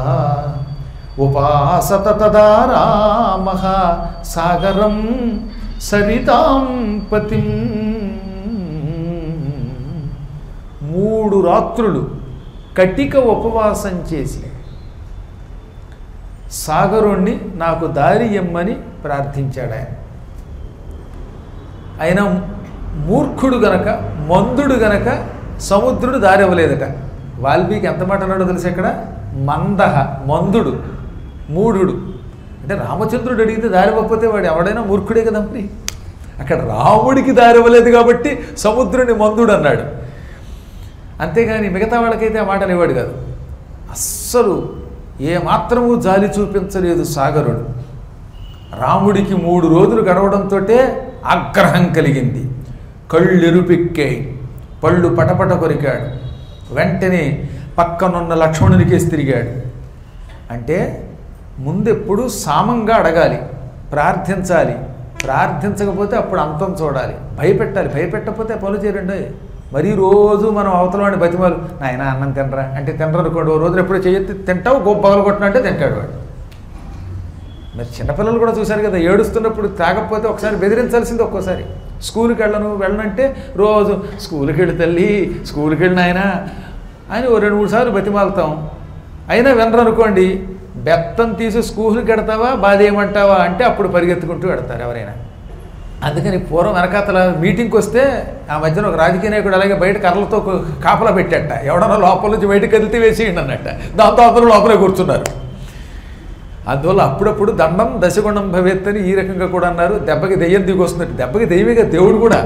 ఉపాసత తదా రామః సాగరం సరితాం పతిం. 3 రాత్రులు కటిక ఉపవాసం చేసి సాగరుణ్ణి నాకు దారి ఇమ్మని ప్రార్థించాడు ఆయన. ఆయన మూర్ఖుడు గనక, మందుడు గనక సముద్రుడు దారి ఇవ్వలేదట. వాల్మీకి ఎంత మాట అన్నాడో తెలిసి ఇక్కడ, మందహ మందుడు, మూఢుడు. అంటే రామచంద్రుడు అడిగితే దారి ఇవ్వకపోతే వాడు ఎవడైనా మూర్ఖుడే కదా. మరి అక్కడ రాముడికి దారి ఇవ్వలేదు కాబట్టి సముద్రుని మందుడు అన్నాడు. అంతేగాని మిగతా వాళ్ళకైతే ఆ మాట అనేవాడు కాదు. అస్సలు ఏమాత్రము జాలి చూపించలేదు సాగరుడు. రాముడికి 3 రోజులు గడవడంతో ఆగ్రహం కలిగింది. కళ్ళెరుపెక్కాయి, పళ్ళు పటపట కొరికాడు. వెంటనే పక్కనున్న లక్ష్మణునికేసి తిరిగాడు. అంటే ముందెప్పుడు సామంగా అడగాలి, ప్రార్థించాలి. ప్రార్థించకపోతే అప్పుడు అంతం చూడాలి. భయపెట్టాలి, భయపెట్టకపోతే పనులు చేయరండి. మరీ రోజు మనం అవతలవాడిని బతిమాలు, నాయన అన్నం తినరా అంటే తినరు అనుకోండి. ఓ రోజున ఎప్పుడో చేయొత్తి తింటావు, గొప్ప పగలు కొట్టినా అంటే తింటాడు వాడు. మరి చిన్నపిల్లలు కూడా చూశారు కదా, ఏడుస్తున్నప్పుడు తాగకపోతే ఒకసారి బెదిరించాల్సింది. ఒక్కోసారి స్కూల్కి వెళ్ళనంటే రోజు స్కూల్కి వెళ్ళి తల్లి, స్కూల్కి వెళ్ళిన ఆయన అని ఓ 2-3 సార్లు బతిమాలుతాం. అయినా వినరు అనుకోండి, బెత్తం తీసి స్కూల్కి వెడతావా బాధేయమంటావా అంటే అప్పుడు పరిగెత్తుకుంటూ వెడతారు ఎవరైనా. అందుకని పూర్వం వెనకాతల మీటింగ్కి వస్తే ఆ మధ్యన ఒక రాజకీయ నాయకుడు అలాగే బయట కర్రలతో కాపలా పెట్టేట. ఎవడన్నా లోపల నుంచి బయటకు కదిలితే వేసేయండి అన్నట్ట. దాంతో అతను లోపలే కూర్చున్నారు. అందువల్ల అప్పుడప్పుడు దండం దశగుణం భవేత్ అని ఈ రకంగా కూడా అన్నారు. దెబ్బకి దెయ్యం దిగి వస్తున్నట్టు, దెబ్బకి దెయ్యమేగా దేవుడు కూడా.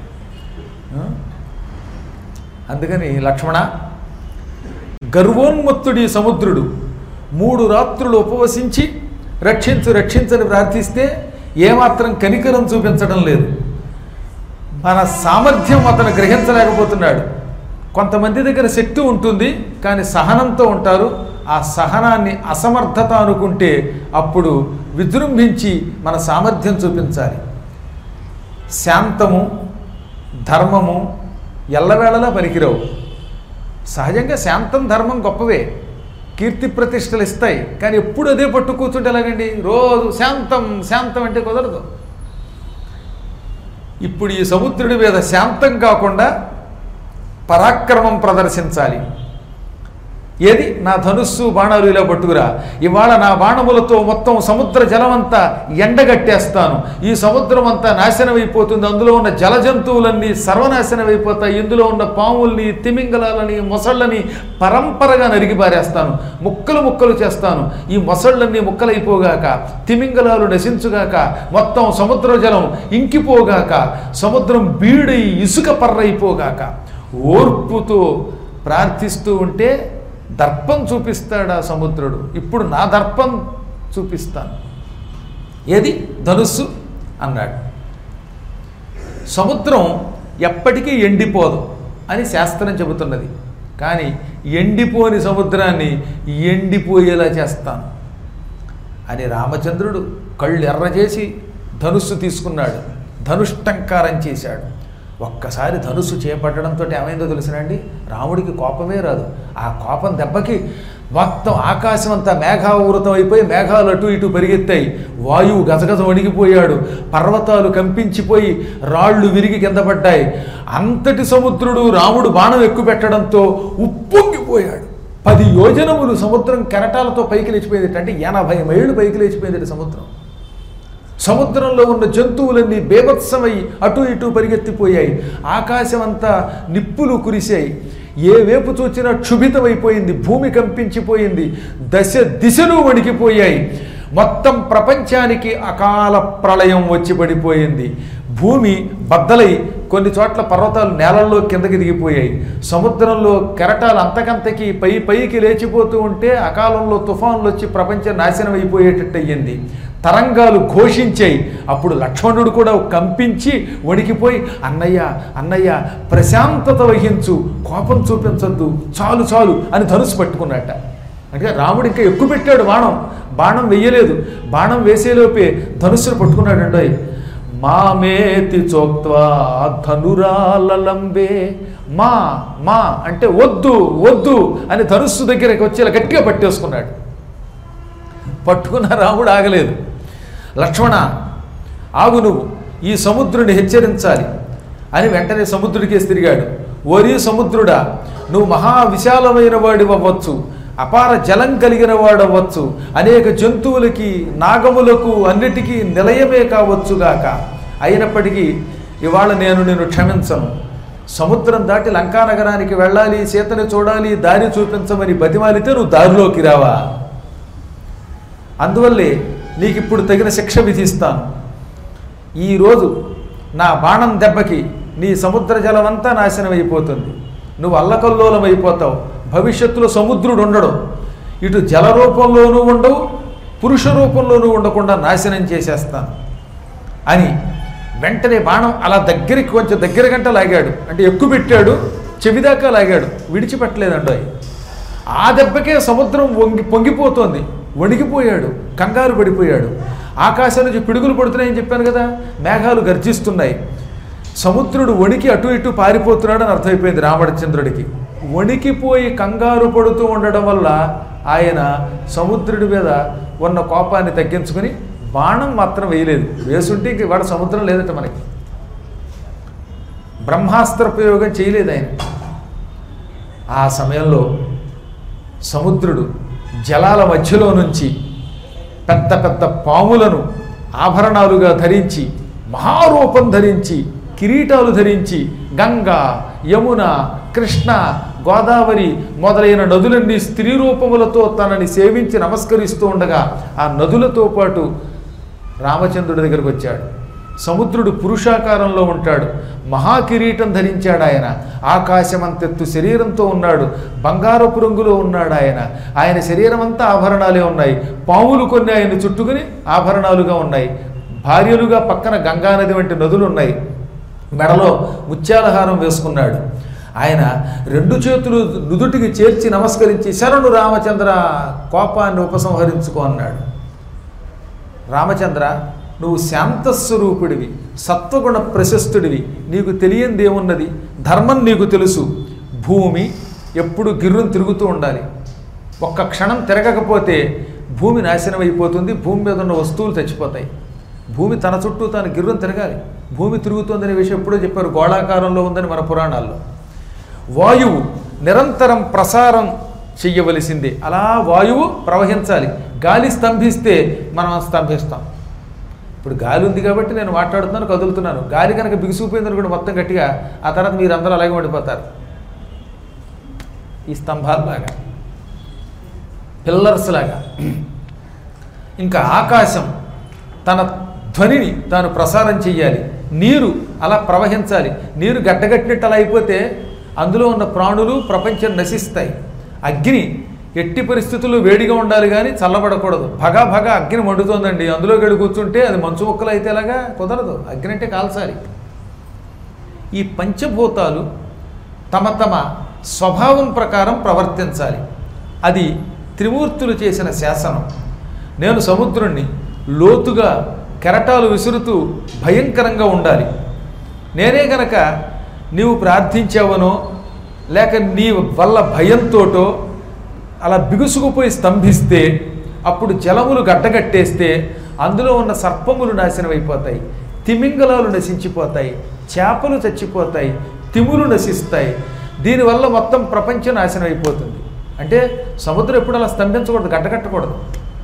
అందుకని లక్ష్మణ, గర్వోన్మత్తుడి సముద్రుడు 3 రాత్రులు ఉపవసించి రక్షించని ప్రార్థిస్తే ఏమాత్రం కనికరం చూపించడం లేదు. మన సామర్థ్యం అతను గ్రహించలేకపోతున్నాడు. కొంతమంది దగ్గర శక్తి ఉంటుంది కానీ సహనంతో ఉంటారు. ఆ సహనాన్ని అసమర్థత అనుకుంటే అప్పుడు విజృంభించి మన సామర్థ్యం చూపించాలి. శాంతము ధర్మము ఎల్లవేళలా పనికిరావు. సహజంగా శాంతం ధర్మం గొప్పవే, కీర్తి ప్రతిష్టలు ఇస్తాయి. కానీ ఎప్పుడు అదే పట్టు కూర్చుంటే ఎలాగండి? రోజు శాంతం శాంతం అంటే కుదరదు. ఇప్పుడు ఈ సముద్రుడి మీద శాంతం కాకుండా పరాక్రమం ప్రదర్శించాలి. ఏది నా ధనుస్సు బాణాలు ఇలా పట్టుకురా, ఇవాళ నా బాణములతో మొత్తం సముద్ర జలమంతా ఎండగట్టేస్తాను, ఈ సముద్రం అంతా నాశనం అయిపోతుంది, అందులో ఉన్న జల జంతువులన్నీ సర్వనాశనం అయిపోతాయి, ఇందులో ఉన్న పాముల్ని తిమింగలాలని మొసళ్ళని పరంపరగా నరికి పారేస్తాను, ముక్కలు ముక్కలు చేస్తాను, ఈ మొసళ్ళన్నీ ముక్కలైపోగాక, తిమింగలాలు నశించుగాక, మొత్తం సముద్ర జలం ఇంకిపోగాక, సముద్రం బీడై ఇసుక పర్రైపోగాక. ఓర్పుతో ప్రార్థిస్తూ ఉంటే దర్పం చూపిస్తాడు ఆ సముద్రుడు. ఇప్పుడు నా దర్పం చూపిస్తాను, ఏది ధనుస్సు అన్నాడు. సముద్రం ఎప్పటికీ ఎండిపోదు అని శాస్త్రం చెబుతున్నది. కానీ ఎండిపోని సముద్రాన్ని ఎండిపోయేలా చేస్తాను అని రామచంద్రుడు కళ్ళు ఎర్రచేసి ధనుస్సు తీసుకున్నాడు, ధనుష్టంకారం చేశాడు. ఒక్కసారి ధనుస్సు చేపట్టడంతో ఏమైందో తెలుసునండి, రాముడికి కోపమే రాదు. ఆ కోపం దెబ్బకి మొత్తం ఆకాశం అంతా మేఘావృతం అయిపోయి మేఘాలు అటు ఇటు పరిగెత్తాయి, వాయువు గజగజ వణిగిపోయాడు, పర్వతాలు కంపించిపోయి రాళ్ళు విరిగి కింద పడ్డాయి. అంతటి సముద్రుడు రాముడు బాణం ఎక్కుపెట్టడంతో ఉప్పొంగిపోయాడు. 10 యోజనములు సముద్రం కెరటాలతో పైకి లేచిపోయింది. అంటే 80 మైళ్ళు పైకి లేచిపోయింది సముద్రం. సముద్రంలో ఉన్న జంతువులన్నీ బేభత్సమై అటు ఇటు పరిగెత్తిపోయాయి. ఆకాశం అంతా నిప్పులు కురిశాయి. ఏ వైపు చూచినా క్షుభితమైపోయింది, భూమి కంపించిపోయింది, దశ దిశలు వణికిపోయాయి. మొత్తం ప్రపంచానికి అకాల ప్రళయం వచ్చి పడిపోయింది. భూమి బద్దలై కొన్ని చోట్ల పర్వతాలు నేలల్లో కిందకి దిగిపోయాయి. సముద్రంలో కెరటాలు అంతకంతకి పైకి లేచిపోతూ ఉంటే అకాలంలో తుఫాన్లు వచ్చి ప్రపంచం నాశనం అయిపోయేటట్టు అయ్యింది. తరంగాలు ఘోషించాయి. అప్పుడు లక్ష్మణుడు కూడా కంపించి వణికిపోయి, అన్నయ్య అన్నయ్య ప్రశాంతత వహించు, కోపం చూపించొద్దు, చాలు చాలు అని ధనుసు పట్టుకున్నట్ట. అంటే రాముడు ఇంకా ఎక్కువ పెట్టాడు బాణం వెయ్యలేదు. బాణం వేసేలోపే ధనుస్సును పట్టుకున్నాడు. మామేతి చోక్త్వా ధనురాలంబే, మా అంటే వద్దు వద్దు అని ధనుస్సు దగ్గరికి వచ్చేలా గట్టిగా పట్టేసుకున్నాడు. పట్టుకున్న రాముడు ఆగలేదు. లక్ష్మణ ఆగు, నువ్వు ఈ సముద్రుని హెచ్చరించాలి అని వెంటనే సముద్రుడికేసి తిరిగాడు. ఓరి సముద్రుడా, నువ్వు మహావిశాలమైన వాడివ్వచ్చు, అపార జలం కలిగిన వాడవచ్చు, అనేక జంతువులకి నాగములకు అన్నిటికీ నిలయమే కావచ్చుగాక. అయినప్పటికీ ఇవాళ నేను నిన్ను క్షమించను. సముద్రం దాటి లంకానగరానికి వెళ్ళాలి, సీతని చూడాలి, దారి చూపించమని బతిమాలితే నువ్వు దారిలోకి రావా? అందువల్లే నీకు ఇప్పుడు తగిన శిక్ష విధిస్తాను. ఈరోజు నా బాణం దెబ్బకి నీ సముద్ర జలం అంతా నాశనం అయిపోతుంది, నువ్వు అల్లకల్లోలం అయిపోతావు. భవిష్యత్తులో సముద్రుడు ఉండడు, ఇటు జల రూపంలోనూ ఉండవు, పురుష రూపంలోనూ ఉండకుండా నాశనం చేసేస్తాను అని వెంటనే బాణం అలా దగ్గరికి కొంచెం దగ్గర గంట లాగాడు. అంటే ఎక్కువ పెట్టాడు, చెవిదాకా లాగాడు, విడిచిపెట్టలేదండి. ఆ దెబ్బకే సముద్రం పొంగిపోతోంది. వణికిపోయాడు, కంగారు పడిపోయాడు. ఆకాశం నుంచి పిడుగులు పడుతున్నాయని చెప్పాను కదా, మేఘాలు గర్జిస్తున్నాయి. సముద్రుడు వణికి అటు ఇటు పారిపోతున్నాడని అర్థమైపోయింది రామచంద్రుడికి. వణికిపోయి కంగారు పడుతూ ఉండడం వల్ల ఆయన సముద్రుడి మీద ఉన్న కోపాన్ని తగ్గించుకొని బాణం మాత్రం వేయలేదు. వేసుంటే ఇంక వాడు సముద్రం లేదట మనకి. బ్రహ్మాస్త్ర ప్రయోగం చేయలేదు ఆయన. ఆ సమయంలో సముద్రుడు జలాల మధ్యలో నుంచి పెద్ద పెద్ద పాములను ఆభరణాలుగా ధరించి, మహారూపం ధరించి, కిరీటాలు ధరించి గంగా, యమున, కృష్ణ, గోదావరి మొదలైన నదులన్నీ స్త్రీ రూపములతో తనని సేవించి నమస్కరిస్తూ ఉండగా ఆ నదులతో పాటు రామచంద్రుడి దగ్గరకు వచ్చాడు. సముద్రుడు పురుషాకారంలో ఉంటాడు, మహాకిరీటం ధరించాడు ఆయన, ఆకాశమంతెత్తు శరీరంతో ఉన్నాడు, బంగారపు రంగులో ఉన్నాడు ఆయన. ఆయన శరీరం అంతా ఆభరణాలే ఉన్నాయి. పాములు కొన్ని ఆయన చుట్టుకుని ఆభరణాలుగా ఉన్నాయి. భార్యలుగా పక్కన గంగానది వంటి నదులు ఉన్నాయి. మెడలో ముత్యాలహారం వేసుకున్నాడు. ఆయన 2 చేతులు నుదుటికి చేర్చి నమస్కరించి, శరణు రామచంద్ర, కోపాన్ని ఉపసంహరించుకో అన్నాడు. రామచంద్ర, నువ్వు శాంతస్వరూపుడివి, సత్వగుణ ప్రశస్తుడివి, నీకు తెలియందేమున్నది? ధర్మం నీకు తెలుసు. భూమి ఎప్పుడు గిర్రును తిరుగుతూ ఉండాలి. ఒక్క క్షణం తిరగకపోతే భూమి నాశనం అయిపోతుంది, భూమి మీద ఉన్న వస్తువులు చచ్చిపోతాయి. భూమి తన చుట్టూ తాను గిర్రును తిరగాలి. భూమి తిరుగుతుందనే విషయం ఎప్పుడో చెప్పారు, గోళాకారంలో ఉందని మన పురాణాల్లో. వాయువు నిరంతరం ప్రసారం చెయ్యవలసిందే. అలా వాయువు ప్రవహించాలి. గాలి స్తంభిస్తే మనం స్తంభిస్తాం. ఇప్పుడు గాలి ఉంది కాబట్టి నేను మాట్లాడుతున్నాను, కదులుతున్నాను. గాలి కనుక బిగుసుకుపోయింది అనుకోండి మొత్తం గట్టిగా, ఆ తర్వాత మీరు అందరూ అలాగే ఉండిపోతారు. ఈ స్తంభాలలాగా, పిల్లర్స్ లాగా. ఇంకా ఆకాశం తన ధ్వనిని తాను ప్రసారం చెయ్యాలి. నీరు అలా ప్రవహించాలి. నీరు గడ్డగట్టినట్టు అలా అయిపోతే అందులో ఉన్న ప్రాణులు ప్రపంచం నశిస్తాయి. అగ్ని ఎట్టి పరిస్థితుల్లో వేడిగా ఉండాలి కానీ చల్లబడకూడదు. భగా భగా అగ్ని మండుతోందండి, అందులో గడి కూర్చుంటే అది మంచు ముక్కలు అయితే ఎలాగా? కుదరదు. అగ్ని అంటే కాల్చాలి. ఈ పంచభూతాలు తమ తమ స్వభావం ప్రకారం ప్రవర్తించాలి. అది త్రిమూర్తులు చేసిన శాసనం. నేను సముద్రుణ్ణి, లోతుగా కెరటాలు విసురుతూ భయంకరంగా ఉండాలి. నేనే గనక నీవు ప్రార్థించావనో లేక నీ వల్ల భయంతోటో అలా బిగుసుకుపోయి స్తంభిస్తే, అప్పుడు జలములు గడ్డగట్టేస్తే అందులో ఉన్న సర్పములు నాశనం అయిపోతాయి, తిమింగలాలు నశించిపోతాయి, చేపలు చచ్చిపోతాయి, తిములు నశిస్తాయి. దీనివల్ల మొత్తం ప్రపంచం నాశనం అయిపోతుంది. అంటే సముద్రం ఎప్పుడు అలా స్తంభించకూడదు, గడ్డగట్టకూడదు.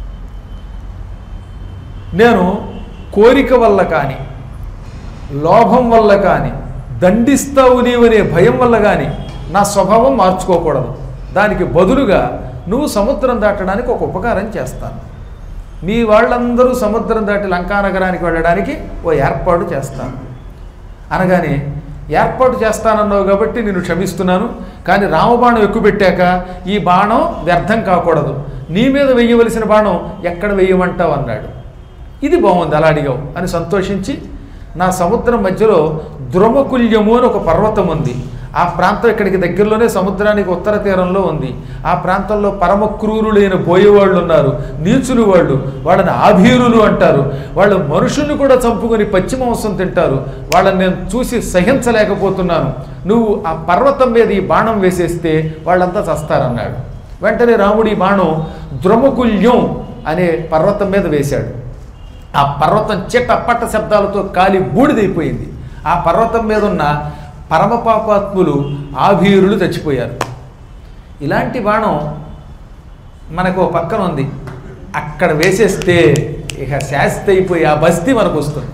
నేను కోరిక వల్ల కానీ, లోభం వల్ల కానీ, దండిస్తావు నీవనే భయం వల్ల కానీ నా స్వభావం మార్చుకోకూడదు. దానికి బదులుగా నువ్వు సముద్రం దాటడానికి ఒక ఉపకారం చేస్తాను. మీ వాళ్ళందరూ సముద్రం దాటి లంకానగరానికి వెళ్ళడానికి ఓ ఏర్పాటు చేస్తాను అనగానే, ఏర్పాటు చేస్తానన్నావు కాబట్టి నేను క్షమిస్తున్నాను, కానీ రామబాణం ఎక్కుపెట్టాక ఈ బాణం వ్యర్థం కాకూడదు. నీ మీద వెయ్యవలసిన బాణం ఎక్కడ వెయ్యమంటావు అన్నాడు. ఇది బాగుంది, అలా అడిగావు అని సంతోషించి, నా సముద్రం మధ్యలో ద్రుమకుల్యము అని ఒక పర్వతం ఉంది. ఆ ప్రాంతం ఇక్కడికి దగ్గరలోనే సముద్రానికి ఉత్తర తీరంలో ఉంది. ఆ ప్రాంతంలో పరమ క్రూరులైన బోయేవాళ్ళు ఉన్నారు, నీచులు వాళ్ళు. వాళ్ళని ఆభీరులు అంటారు. వాళ్ళు మనుషుల్ని కూడా చంపుకొని పచ్చి మాంసం తింటారు. వాళ్ళని నేను చూసి సహించలేకపోతున్నాను. నువ్వు ఆ పర్వతం మీద ఈ బాణం వేసేస్తే వాళ్ళంతా చస్తారన్నాడు. వెంటనే రాముడు ఈ బాణం ద్రుమకుల్యం అనే పర్వతం మీద వేశాడు. ఆ పర్వతం చిట్టపట్ట శబ్దాలతో కాలి బూడిదైపోయింది. ఆ పర్వతం మీద ఉన్న పరమపాపాత్ములు ఆభీరులు చచ్చిపోయారు. ఇలాంటి బాణం మనకు పక్కన ఉంది, అక్కడ వేసేస్తే ఇక శాస్తి అయిపోయి ఆ బస్తీ మనకు వస్తుంది.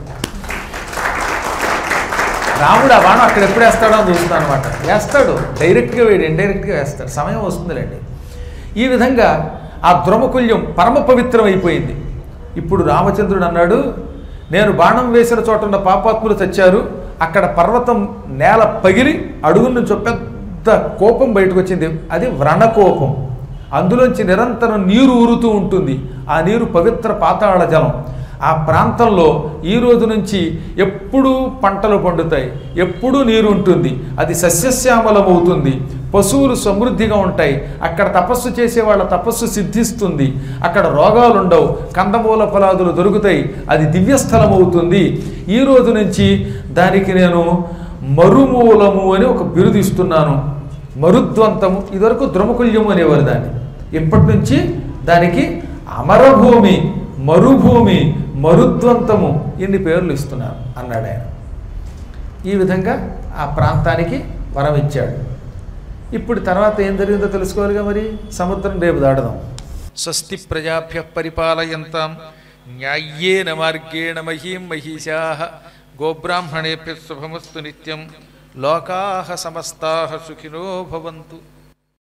రాముడు ఆ బాణం అక్కడ ఎప్పుడు వేస్తాడో అని చూస్తున్నాను అనమాట. వేస్తాడు, డైరెక్ట్గా వేయడు, ఇండైరెక్ట్గా వేస్తాడు. సమయం వస్తుందిలేండి. ఈ విధంగా ఆ ద్రుమకుల్యం పరమ పవిత్రం అయిపోయింది. ఇప్పుడు రామచంద్రుడు అన్నాడు, నేను బాణం వేసిన చోట ఉన్న పాపాత్ములు చచ్చారు. అక్కడ పర్వతం నేల పగిలి అడుగు నుంచి పెద్ద కోపం బయటకు వచ్చింది. అది వ్రణకోపం. అందులోంచి నిరంతరం నీరు ఊరుతూ ఉంటుంది. ఆ నీరు పవిత్ర పాతాళ జలం. ఆ ప్రాంతంలో ఈ రోజు నుంచి ఎప్పుడూ పంటలు పండుతాయి, ఎప్పుడూ నీరు ఉంటుంది. అది సస్యశ్యామలం అవుతుంది, పశువులు సమృద్ధిగా ఉంటాయి. అక్కడ తపస్సు చేసే వాళ్ళ తపస్సు సిద్ధిస్తుంది. అక్కడ రోగాలు ఉండవు, కందమూల ఫలాదులు దొరుకుతాయి. అది దివ్యస్థలం అవుతుంది. ఈ రోజు నుంచి దానికి నేను మరుమూలము అని ఒక బిరుదు ఇస్తున్నాను. మరుద్వంతము, ఇదివరకు ద్రుమకుల్యము అనేవారు దాన్ని. ఇప్పటి నుంచి దానికి అమరభూమి, మరుభూమి, మరుద్వంతము ఇన్ని పేర్లు ఇస్తున్నారు అన్నాడు ఆయన. ఈ విధంగా ఆ ప్రాంతానికి వరం ఇచ్చాడు. ఇప్పుడు తర్వాత ఏం జరిగిందో తెలుసుకోవాలిగా. మరి సముద్రం రేపు దాడదాం. స్వస్తి ప్రజాభ్య పరిపాలయంతాం న్యాయ్యేన మార్గేణ మహీం మహిషాః గోబ్రాహ్మణేభ్యః శుభమస్తు నిత్యం. లోకాః సమస్తాః సుఖినో భవంతు.